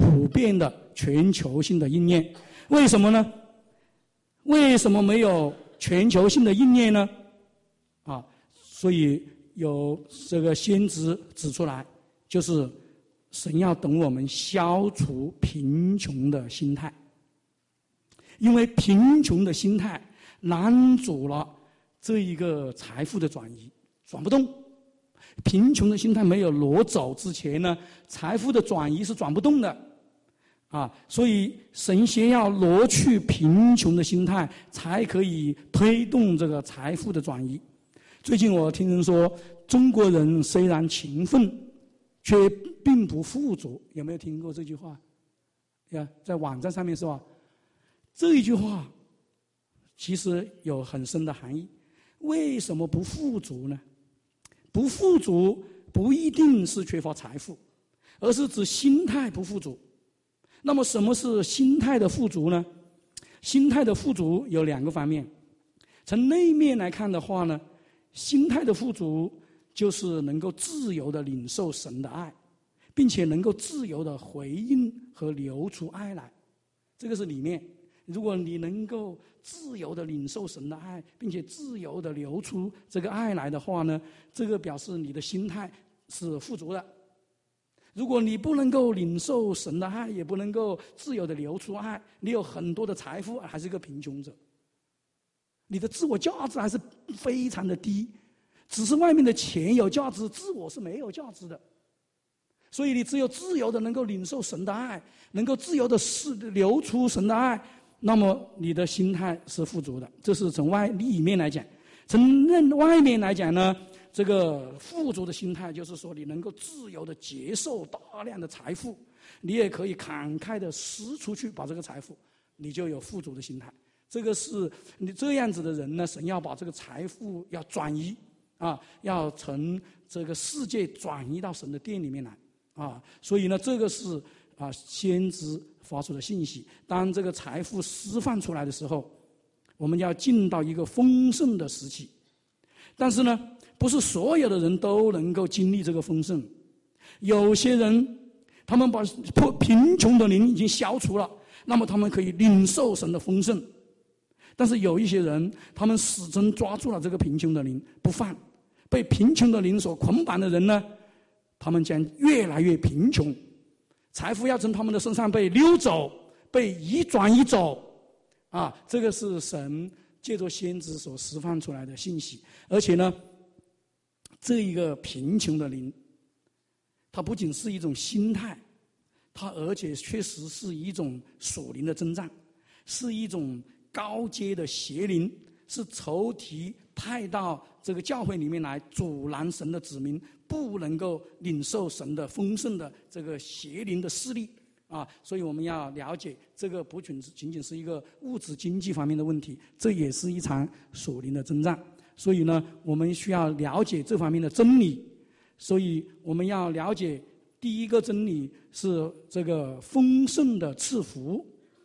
普遍的全球性的应验。为什么呢？为什么没有全球性的应验呢？所以有这个先知指出来，就是神要等我们消除贫穷的心态，因为贫穷的心态拦阻了这一个财富的转移，转不动。贫穷的心态没有挪走之前呢，财富的转移是转不动的。所以神先要挪去贫穷的心态，才可以推动这个财富的转移。最近我听人说，中国人虽然勤奋，却并不富足。有没有听过这句话？在网站上面是吧？这一句话其实有很深的含义。为什么不富足呢？不富足不一定是缺乏财富，而是指心态不富足。那么什么是心态的富足呢？心态的富足有2个方面。从内面来看的话呢，心态的富足就是能够自由地领受神的爱，并且能够自由地回应和流出爱来。这个是里面。如果你能够自由地领受神的爱，并且自由地流出这个爱来的话呢，这个表示你的心态是富足的。如果你不能够领受神的爱，也不能够自由地流出爱，你有很多的财富，还是一个贫穷者。你的自我价值还是非常的低，只是外面的钱有价值，自我是没有价值的。所以你只有自由的能够领受神的爱，能够自由的流出神的爱，那么你的心态是富足的。这是从里面来讲。从外面来讲呢，这个富足的心态就是说，你能够自由的接受大量的财富，你也可以侃慨的施出去，把这个财富，你就有富足的心态。这个是你这样子的人呢，神要把这个财富要转移要从这个世界转移到神的殿里面来所以呢，这个是先知发出的信息。当这个财富释放出来的时候，我们要进到一个丰盛的时期。但是呢，不是所有的人都能够经历这个丰盛。有些人他们把贫穷的灵已经消除了，那么他们可以领受神的丰盛。但是有一些人，他们始终抓住了这个贫穷的灵不放，被贫穷的灵所捆绑的人呢，他们将越来越贫穷，财富要从他们的身上被溜走，被转移走这个是神借着先知所释放出来的信息。而且呢，这一个贫穷的灵，它不仅是一种心态，它而且确实是一种属灵的征战，是一种高阶的邪灵，是仇敌派到这个教会里面来阻拦神的子民不能够领受神的丰盛的这个邪灵的势力所以我们要了解，这个不仅仅是一个物质经济方面的问题，这也是一场属灵的征战。所以呢，我们需要了解这方面的真理。所以我们要了解第一个真理是这个丰盛的赐福。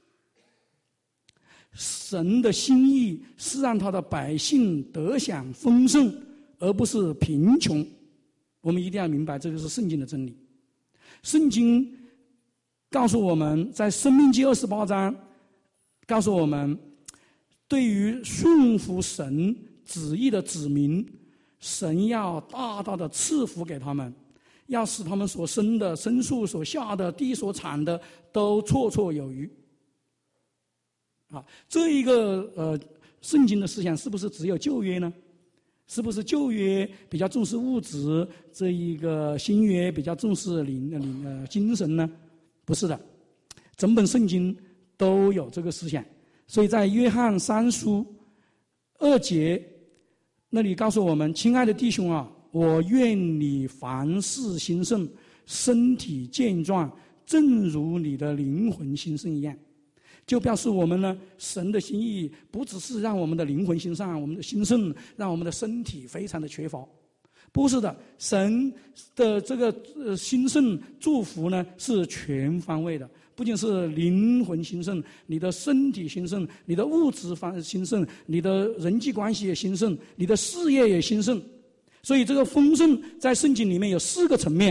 神的心意是让他的百姓得享丰盛，而不是贫穷。我们一定要明白，这个是圣经的真理。圣经告诉我们，在申命记28章告诉我们，对于顺服神旨意的子民，神要大大的赐福给他们，要使他们所生的、牲畜所下的、地所产的都绰绰有余。这一个圣经的思想是不是只有旧约呢？是不是旧约比较重视物质，这一个新约比较重视精神呢？不是的，整本圣经都有这个思想。所以在约翰3书2节那里告诉我们，亲爱的弟兄我愿你凡事兴盛，身体健壮，正如你的灵魂兴盛一样。就表示我们呢，神的心意不只是让我们的灵魂兴盛，我们的兴盛让我们的身体非常的缺乏，不是的，神的这个兴盛祝福呢是全方位的，不仅是灵魂兴盛，你的身体兴盛，你的物质兴盛，你的人际关系也兴盛，你的事业也兴盛。所以这个丰盛在圣经里面有4个层面。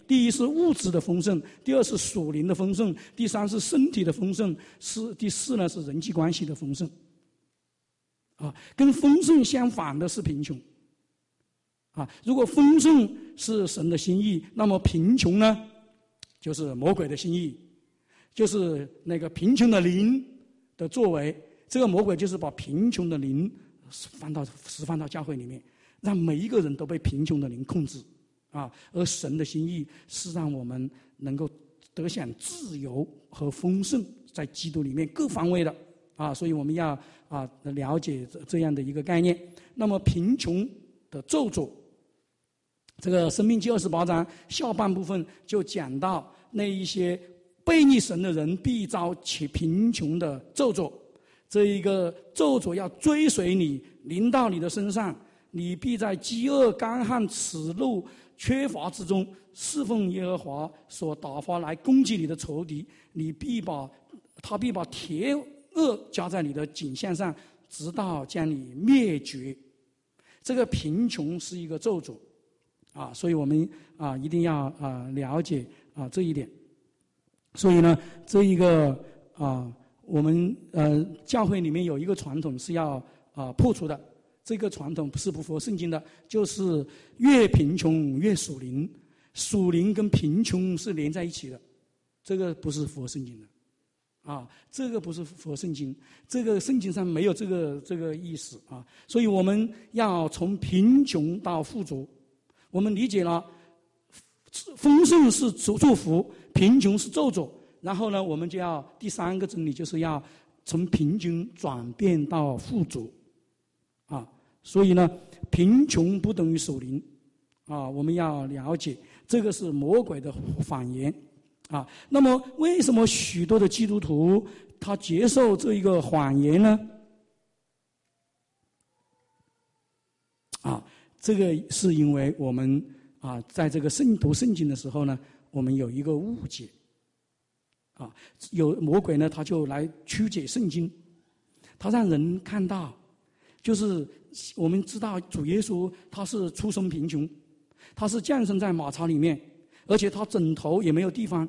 第一是物质的丰盛，第二是属灵的丰盛，第三是身体的丰盛，第四呢是人际关系的丰盛。跟丰盛相反的是贫穷。如果丰盛是神的心意，那么贫穷呢，就是魔鬼的心意，就是那个贫穷的灵的作为。这个魔鬼就是把贫穷的灵释放到教会里面，让每一个人都被贫穷的灵控制。而神的心意是让我们能够得享自由和丰盛，在基督里面各方位的。所以我们要了解这样的一个概念。那么贫穷的咒诅，这个《申命记》28章下半部分就讲到那一些悖逆神的人必遭其贫穷的咒诅，这一个咒诅要追随你，临到你的身上，你必在饥饿、干旱、耻辱、缺乏之中侍奉耶和华所打发来攻击你的仇敌，他必把铁轭加在你的颈项上，直到将你灭绝。这个贫穷是一个咒诅。所以我们一定要了解这一点。所以呢，这一个我们教会里面有一个传统是要破除的，这个传统是不符合圣经的，就是越贫穷越属灵，属灵跟贫穷是连在一起的，这个不是符合圣经的。这个不是符合圣经，这个圣经上没有这个意思。所以我们要从贫穷到富足。我们理解了丰盛是祝福，贫穷是咒诅，然后呢，我们就要第三个真理，就是要从贫穷转变到富足。所以呢，贫穷不等于属灵。我们要了解这个是魔鬼的谎言。那么为什么许多的基督徒他接受这一个谎言呢？这个是因为我们在这个读圣经的时候呢，我们有一个误解。有魔鬼呢，他就来曲解圣经，他让人看到，就是我们知道主耶稣他是出身贫穷，他是降生在马槽里面，而且他枕头也没有地方。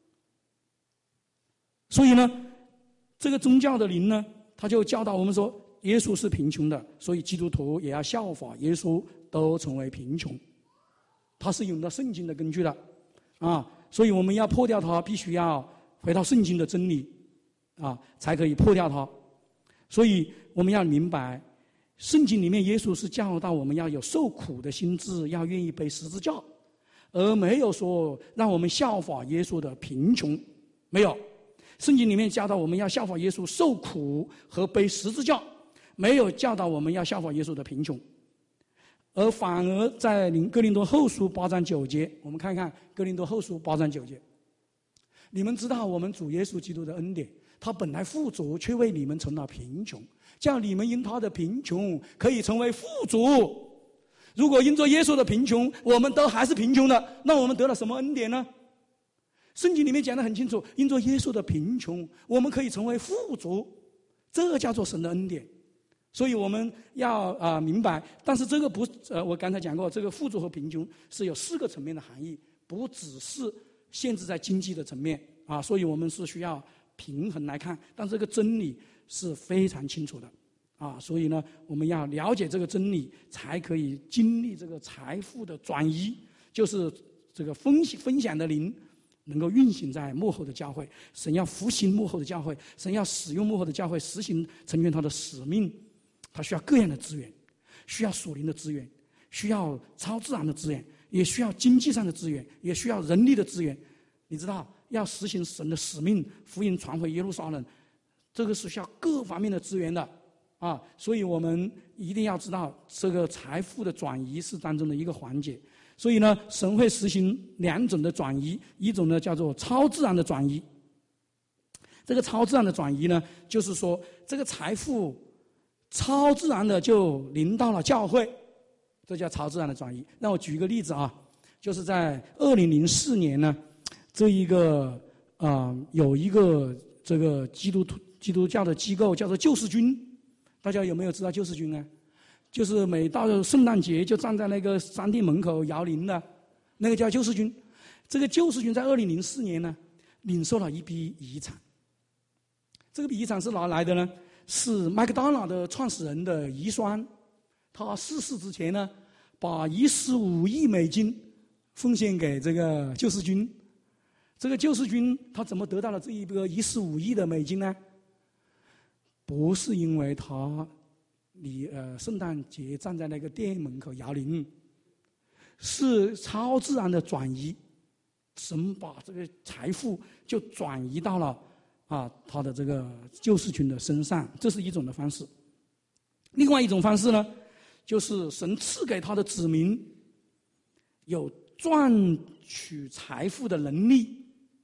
所以呢，这个宗教的灵呢，他就教导我们说，耶稣是贫穷的，所以基督徒也要效法耶稣，都成为贫穷。他是用到圣经的根据的。所以我们要破掉它，必须要回到圣经的真理才可以破掉它。所以我们要明白，圣经里面耶稣是教导我们要有受苦的心志，要愿意背十字架，而没有说让我们效法耶稣的贫穷。没有，圣经里面教导我们要效法耶稣受苦和背十字架，没有教导我们要效法耶稣的贫穷。而反而在哥林多后书8章9节，我们看看哥林多后书8章9节，你们知道我们主耶稣基督的恩典，他本来富足，却为你们成了贫穷，叫你们因他的贫穷可以成为富足。如果因着耶稣的贫穷，我们都还是贫穷的，那我们得了什么恩典呢？圣经里面讲得很清楚，因着耶稣的贫穷，我们可以成为富足，这叫做神的恩典。所以我们要明白，但是这个不我刚才讲过，这个富足和贫穷是有4个层面的含义，不只是限制在经济的层面所以我们是需要平衡来看，但这个真理是非常清楚的所以呢，我们要了解这个真理，才可以经历这个财富的转移，就是这个分享的灵能够运行在幕后的教会，神要复兴幕后的教会，神要使用幕后的教会实行成全他的使命。他需要各样的资源，需要属灵的资源，需要超自然的资源，也需要经济上的资源，也需要人力的资源。你知道，要实行神的使命，福音传回耶路撒冷，这个是需要各方面的资源的所以我们一定要知道，这个财富的转移是当中的一个环节。所以呢，神会实行2种的转移，一种呢叫做超自然的转移。这个超自然的转移呢，就是说这个财富超自然的就临到了教会，这叫超自然的转移。那我举一个例子就是在2004年呢，这一个有一个这个基督教的机构叫做救世军，大家有没有知道救世军呢？就是每到圣诞节就站在那个商店门口摇铃的，那个叫救世军。 这个救世军在2004年呢，领受了一笔遗产。这个遗产是哪来的呢？是麦当劳的创始人的遗孀，他逝世之前呢，把15亿美金奉献给这个救世军。这个救世军他怎么得到了这一个15亿的美金呢？不是因为他圣诞节站在那个店门口摇铃，是超自然的转移，神把这个财富就转移到了他的这个救世军的身上，这是一种的方式。另外一种方式呢，就是神赐给他的子民有赚取财富的能力，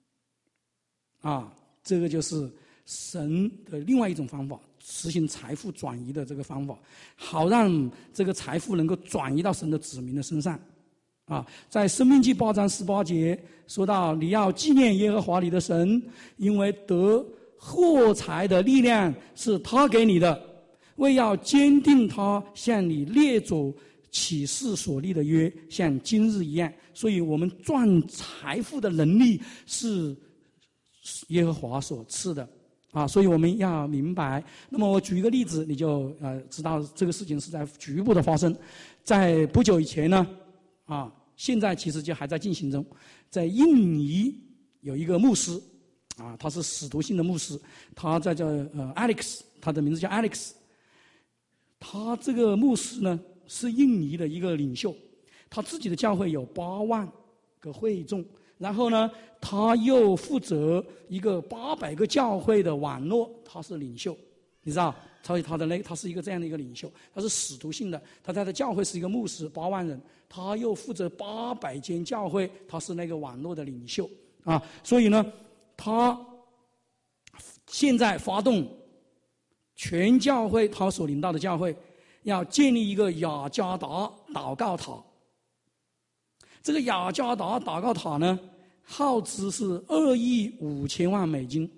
这个就是神的另外一种方法，实行财富转移的这个方法，好让这个财富能够转移到神的子民的身上。在申命记8章18节说到，你要纪念耶和华你的神，因为得获财的力量是他给你的，为要坚定他向你列祖起誓所立的约，像今日一样。所以我们赚财富的能力是耶和华所赐的所以我们要明白。那么我举一个例子，你就知道这个事情是在局部的发生。在不久以前呢现在其实就还在进行中，在印尼有一个牧师他是使徒性的牧师，他叫Alex， 他的名字叫 Alex。他这个牧师呢是印尼的一个领袖，他自己的教会有8万个会众，然后呢他又负责一个800个教会的网络，他是领袖，你知道，所以他是一个这样的一个领袖，他是使徒性的，他在的教会是一个牧师，8万人，他又负责800间教会，他是那个网络的领袖所以呢他现在发动全教会，他所领导的教会要建立一个雅加达祷告塔。这个雅加达祷告塔呢，耗资是2亿5千万美金。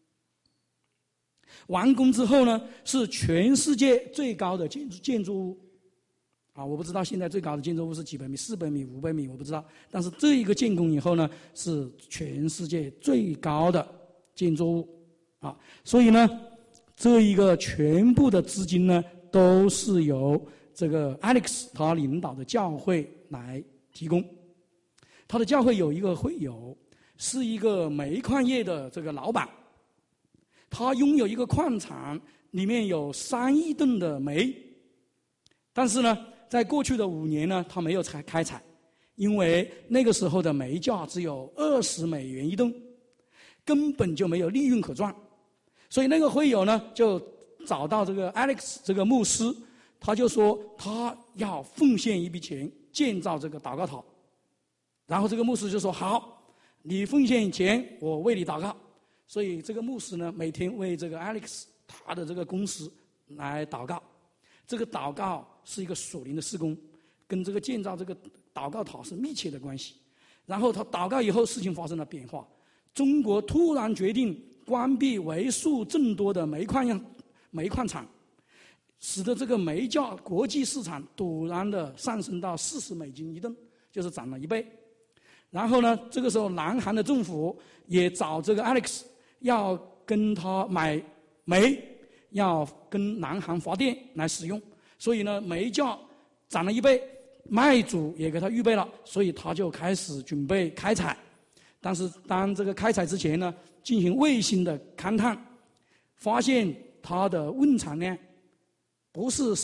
完工之后呢，是全世界最高的建筑物我不知道现在最高的建筑物是几百米，400米、500米，我不知道。但是这一个建工以后呢，是全世界最高的建筑物所以呢，这一个全部的资金呢，都是由这个 Alex 他领导的教会来提供。他的教会有一个会友，是一个煤矿业的这个老板，他拥有一个矿场，里面有3亿吨的煤，但是呢，在过去的5年呢，他没有开采，因为那个时候的煤价只有20美元一吨，根本就没有利润可赚。所以那个会友呢，就找到这个 Alex 这个牧师，他就说他要奉献一笔钱建造这个祷告塔。然后这个牧师就说好，你奉献钱，我为你祷告。所以这个牧师呢，每天为这个 Alex 他的这个公司来祷告。这个祷告是一个属灵的事工，跟这个建造这个祷告塔是密切的关系。然后他祷告以后，事情发生了变化，中国突然决定关闭为数众多的煤矿厂，使得这个煤价国际市场突然的上升到40美金一吨，就是涨了1倍。然后呢，这个时候南韩的政府也找这个 Alex 要跟他买煤，要跟南韩发电来使用，所以呢，煤价涨了1倍，卖主也给他预备了，所以他就开始准备开采。但是当这个开采之前呢，进行卫星的勘探，发现它的蕴藏量不是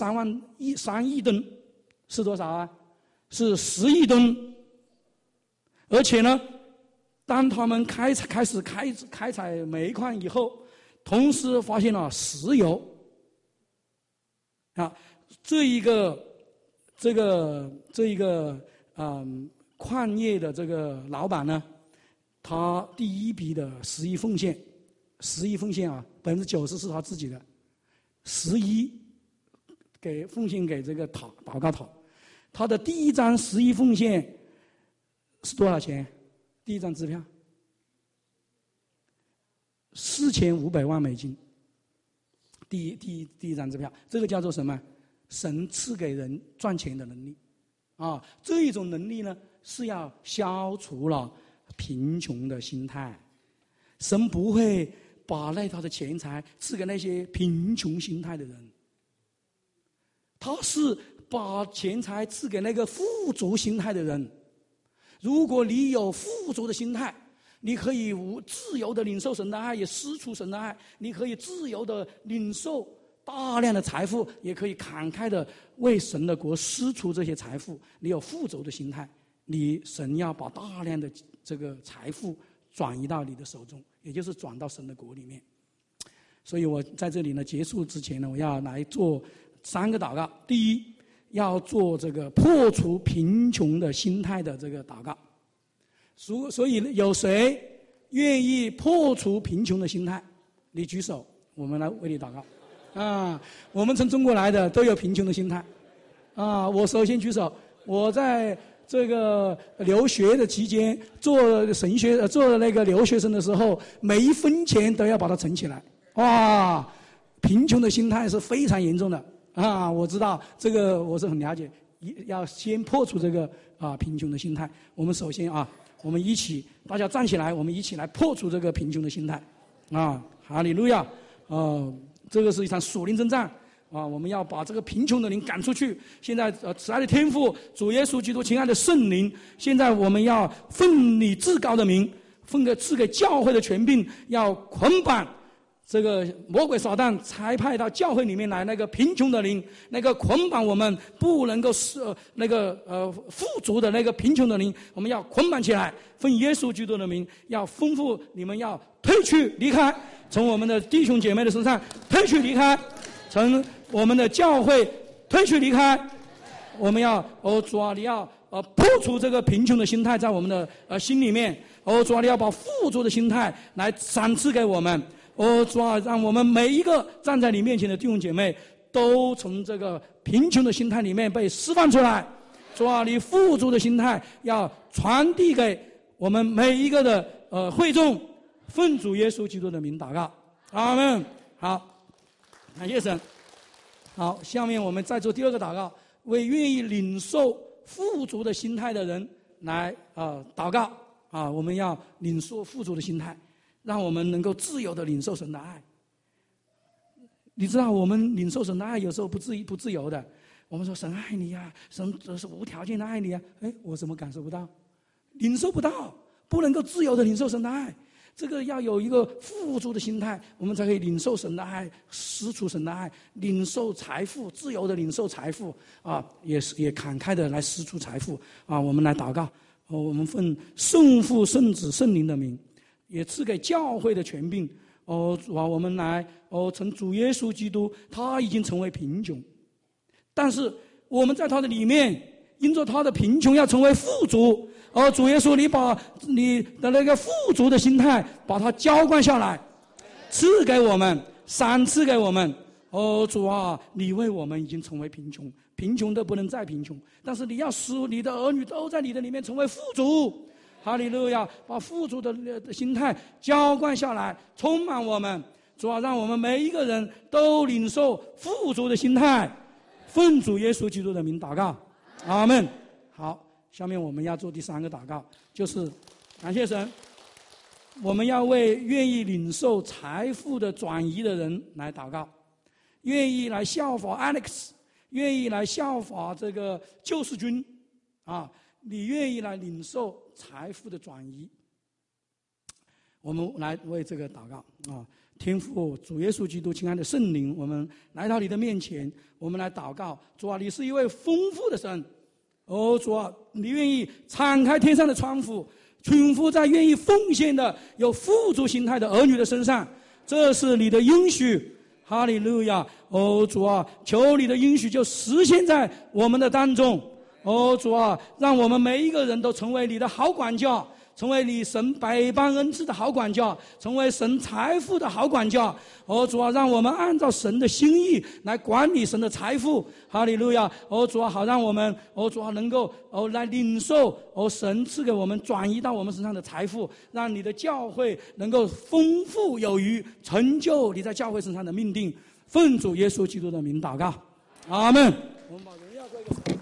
3亿吨，是多少是10亿吨。而且呢，当他们开始开采煤矿以后，同时发现了石油这一个矿业的这个老板呢，他第一笔的10亿奉献，90%是他自己的，10亿奉献给这个祷告塔。他的第一张10亿奉献是多少钱？第一张支票4500万美金。第一张支票，这个叫做什么？神赐给人赚钱的能力这一种能力呢，是要消除了贫穷的心态。神不会把那套的钱财赐给那些贫穷心态的人，他是把钱财赐给那个富足心态的人。如果你有富足的心态，你可以自由的领受神的爱，也施出神的爱，你可以自由的领受大量的财富，也可以慷慨的为神的国施出这些财富。你有富足的心态，神要把大量的这个财富转移到你的手中，也就是转到神的国里面。所以我在这里呢，结束之前呢，我要来做3个祷告。第一，要做这个破除贫穷的心态的这个祷告。所以有谁愿意破除贫穷的心态？你举手，我们来为你祷告。啊，我们从中国来的都有贫穷的心态。啊，我首先举手。我在这个留学的期间，做神学做那个留学生的时候，每一分钱都要把它存起来。哇，贫穷的心态是非常严重的。啊，我知道这个，我是很了解。要先破除这个贫穷的心态。我们首先我们一起，大家站起来，我们一起来破除这个贫穷的心态。哈利路亚！这个是一场属灵征战。我们要把这个贫穷的灵赶出去。现在慈爱的天父，主耶稣基督，亲爱的圣灵，现在我们要奉你至高的名，赐给教会的权柄，要捆绑这个魔鬼撒旦差派到教会里面来那个贫穷的灵，那个捆绑我们不能够富足的那个贫穷的灵，我们要捆绑起来，奉耶稣基督的名，要吩咐你们要退去离开，从我们的弟兄姐妹的身上退去离开，从我们的教会退去离开。我们要主啊，你要破除这个贫穷的心态在我们的心里面。主啊，你要把富足的心态来赏赐给我们。主啊，让我们每一个站在你面前的弟兄姐妹都从这个贫穷的心态里面被释放出来。主啊，你富足的心态要传递给我们每一个的会众。奉主耶稣基督的名祷告，阿们。好，感谢神。好，下面我们再做第2个祷告，为愿意领受富足的心态的人来祷告。我们要领受富足的心态，让我们能够自由的领受神的爱。你知道我们领受神的爱有时候不自由的。我们说神爱你啊，神是无条件的爱你啊。我怎么感受不到？领受不到，不能够自由的领受神的爱。这个要有一个富足的心态，我们才可以领受神的爱，施出神的爱，领受财富，自由的领受财富也慷慨的来施出财富。我们来祷告。我们奉圣父圣子圣灵的名，也赐给教会的权柄。主啊，我们来从主耶稣基督，他已经成为贫穷，但是我们在他的里面，因着他的贫穷要成为富足。主耶稣，你把你的那个富足的心态把它浇灌下来，赐给我们，赏赐给我们。主啊，你为我们已经成为贫穷，贫穷的不能再贫穷，但是你要使你的儿女都在你的里面成为富足。哈利路亚！把富足的心态浇灌下来，充满我们。主啊，让我们每一个人都领受富足的心态。奉主耶稣基督的名祷告，阿们。好，下面我们要做第3个祷告，就是感谢神。我们要为愿意领受财富的转移的人来祷告，愿意来效法 Alex， 愿意来效法这个救世军你愿意来领受财富的转移。我们来为这个祷告天父，主耶稣基督，亲爱的圣灵，我们来到你的面前，我们来祷告。主啊，你是一位丰富的神。主啊，你愿意敞开天上的窗户，倾覆在愿意奉献的有富足心态的儿女的身上，这是你的应许。哈利路亚！主啊，求你的应许就实现在我们的当中。主啊，让我们每一个人都成为你的好管教，成为你神百般恩赐的好管教，成为神财富的好管教。主啊，让我们按照神的心意来管理神的财富。哈利路亚！主啊，好让我们主啊能够来领受神赐给我们转移到我们身上的财富，让你的教会能够丰富有余，成就你在教会身上的命定。奉主耶稣基督的名祷告，阿们。我们把荣耀归给神。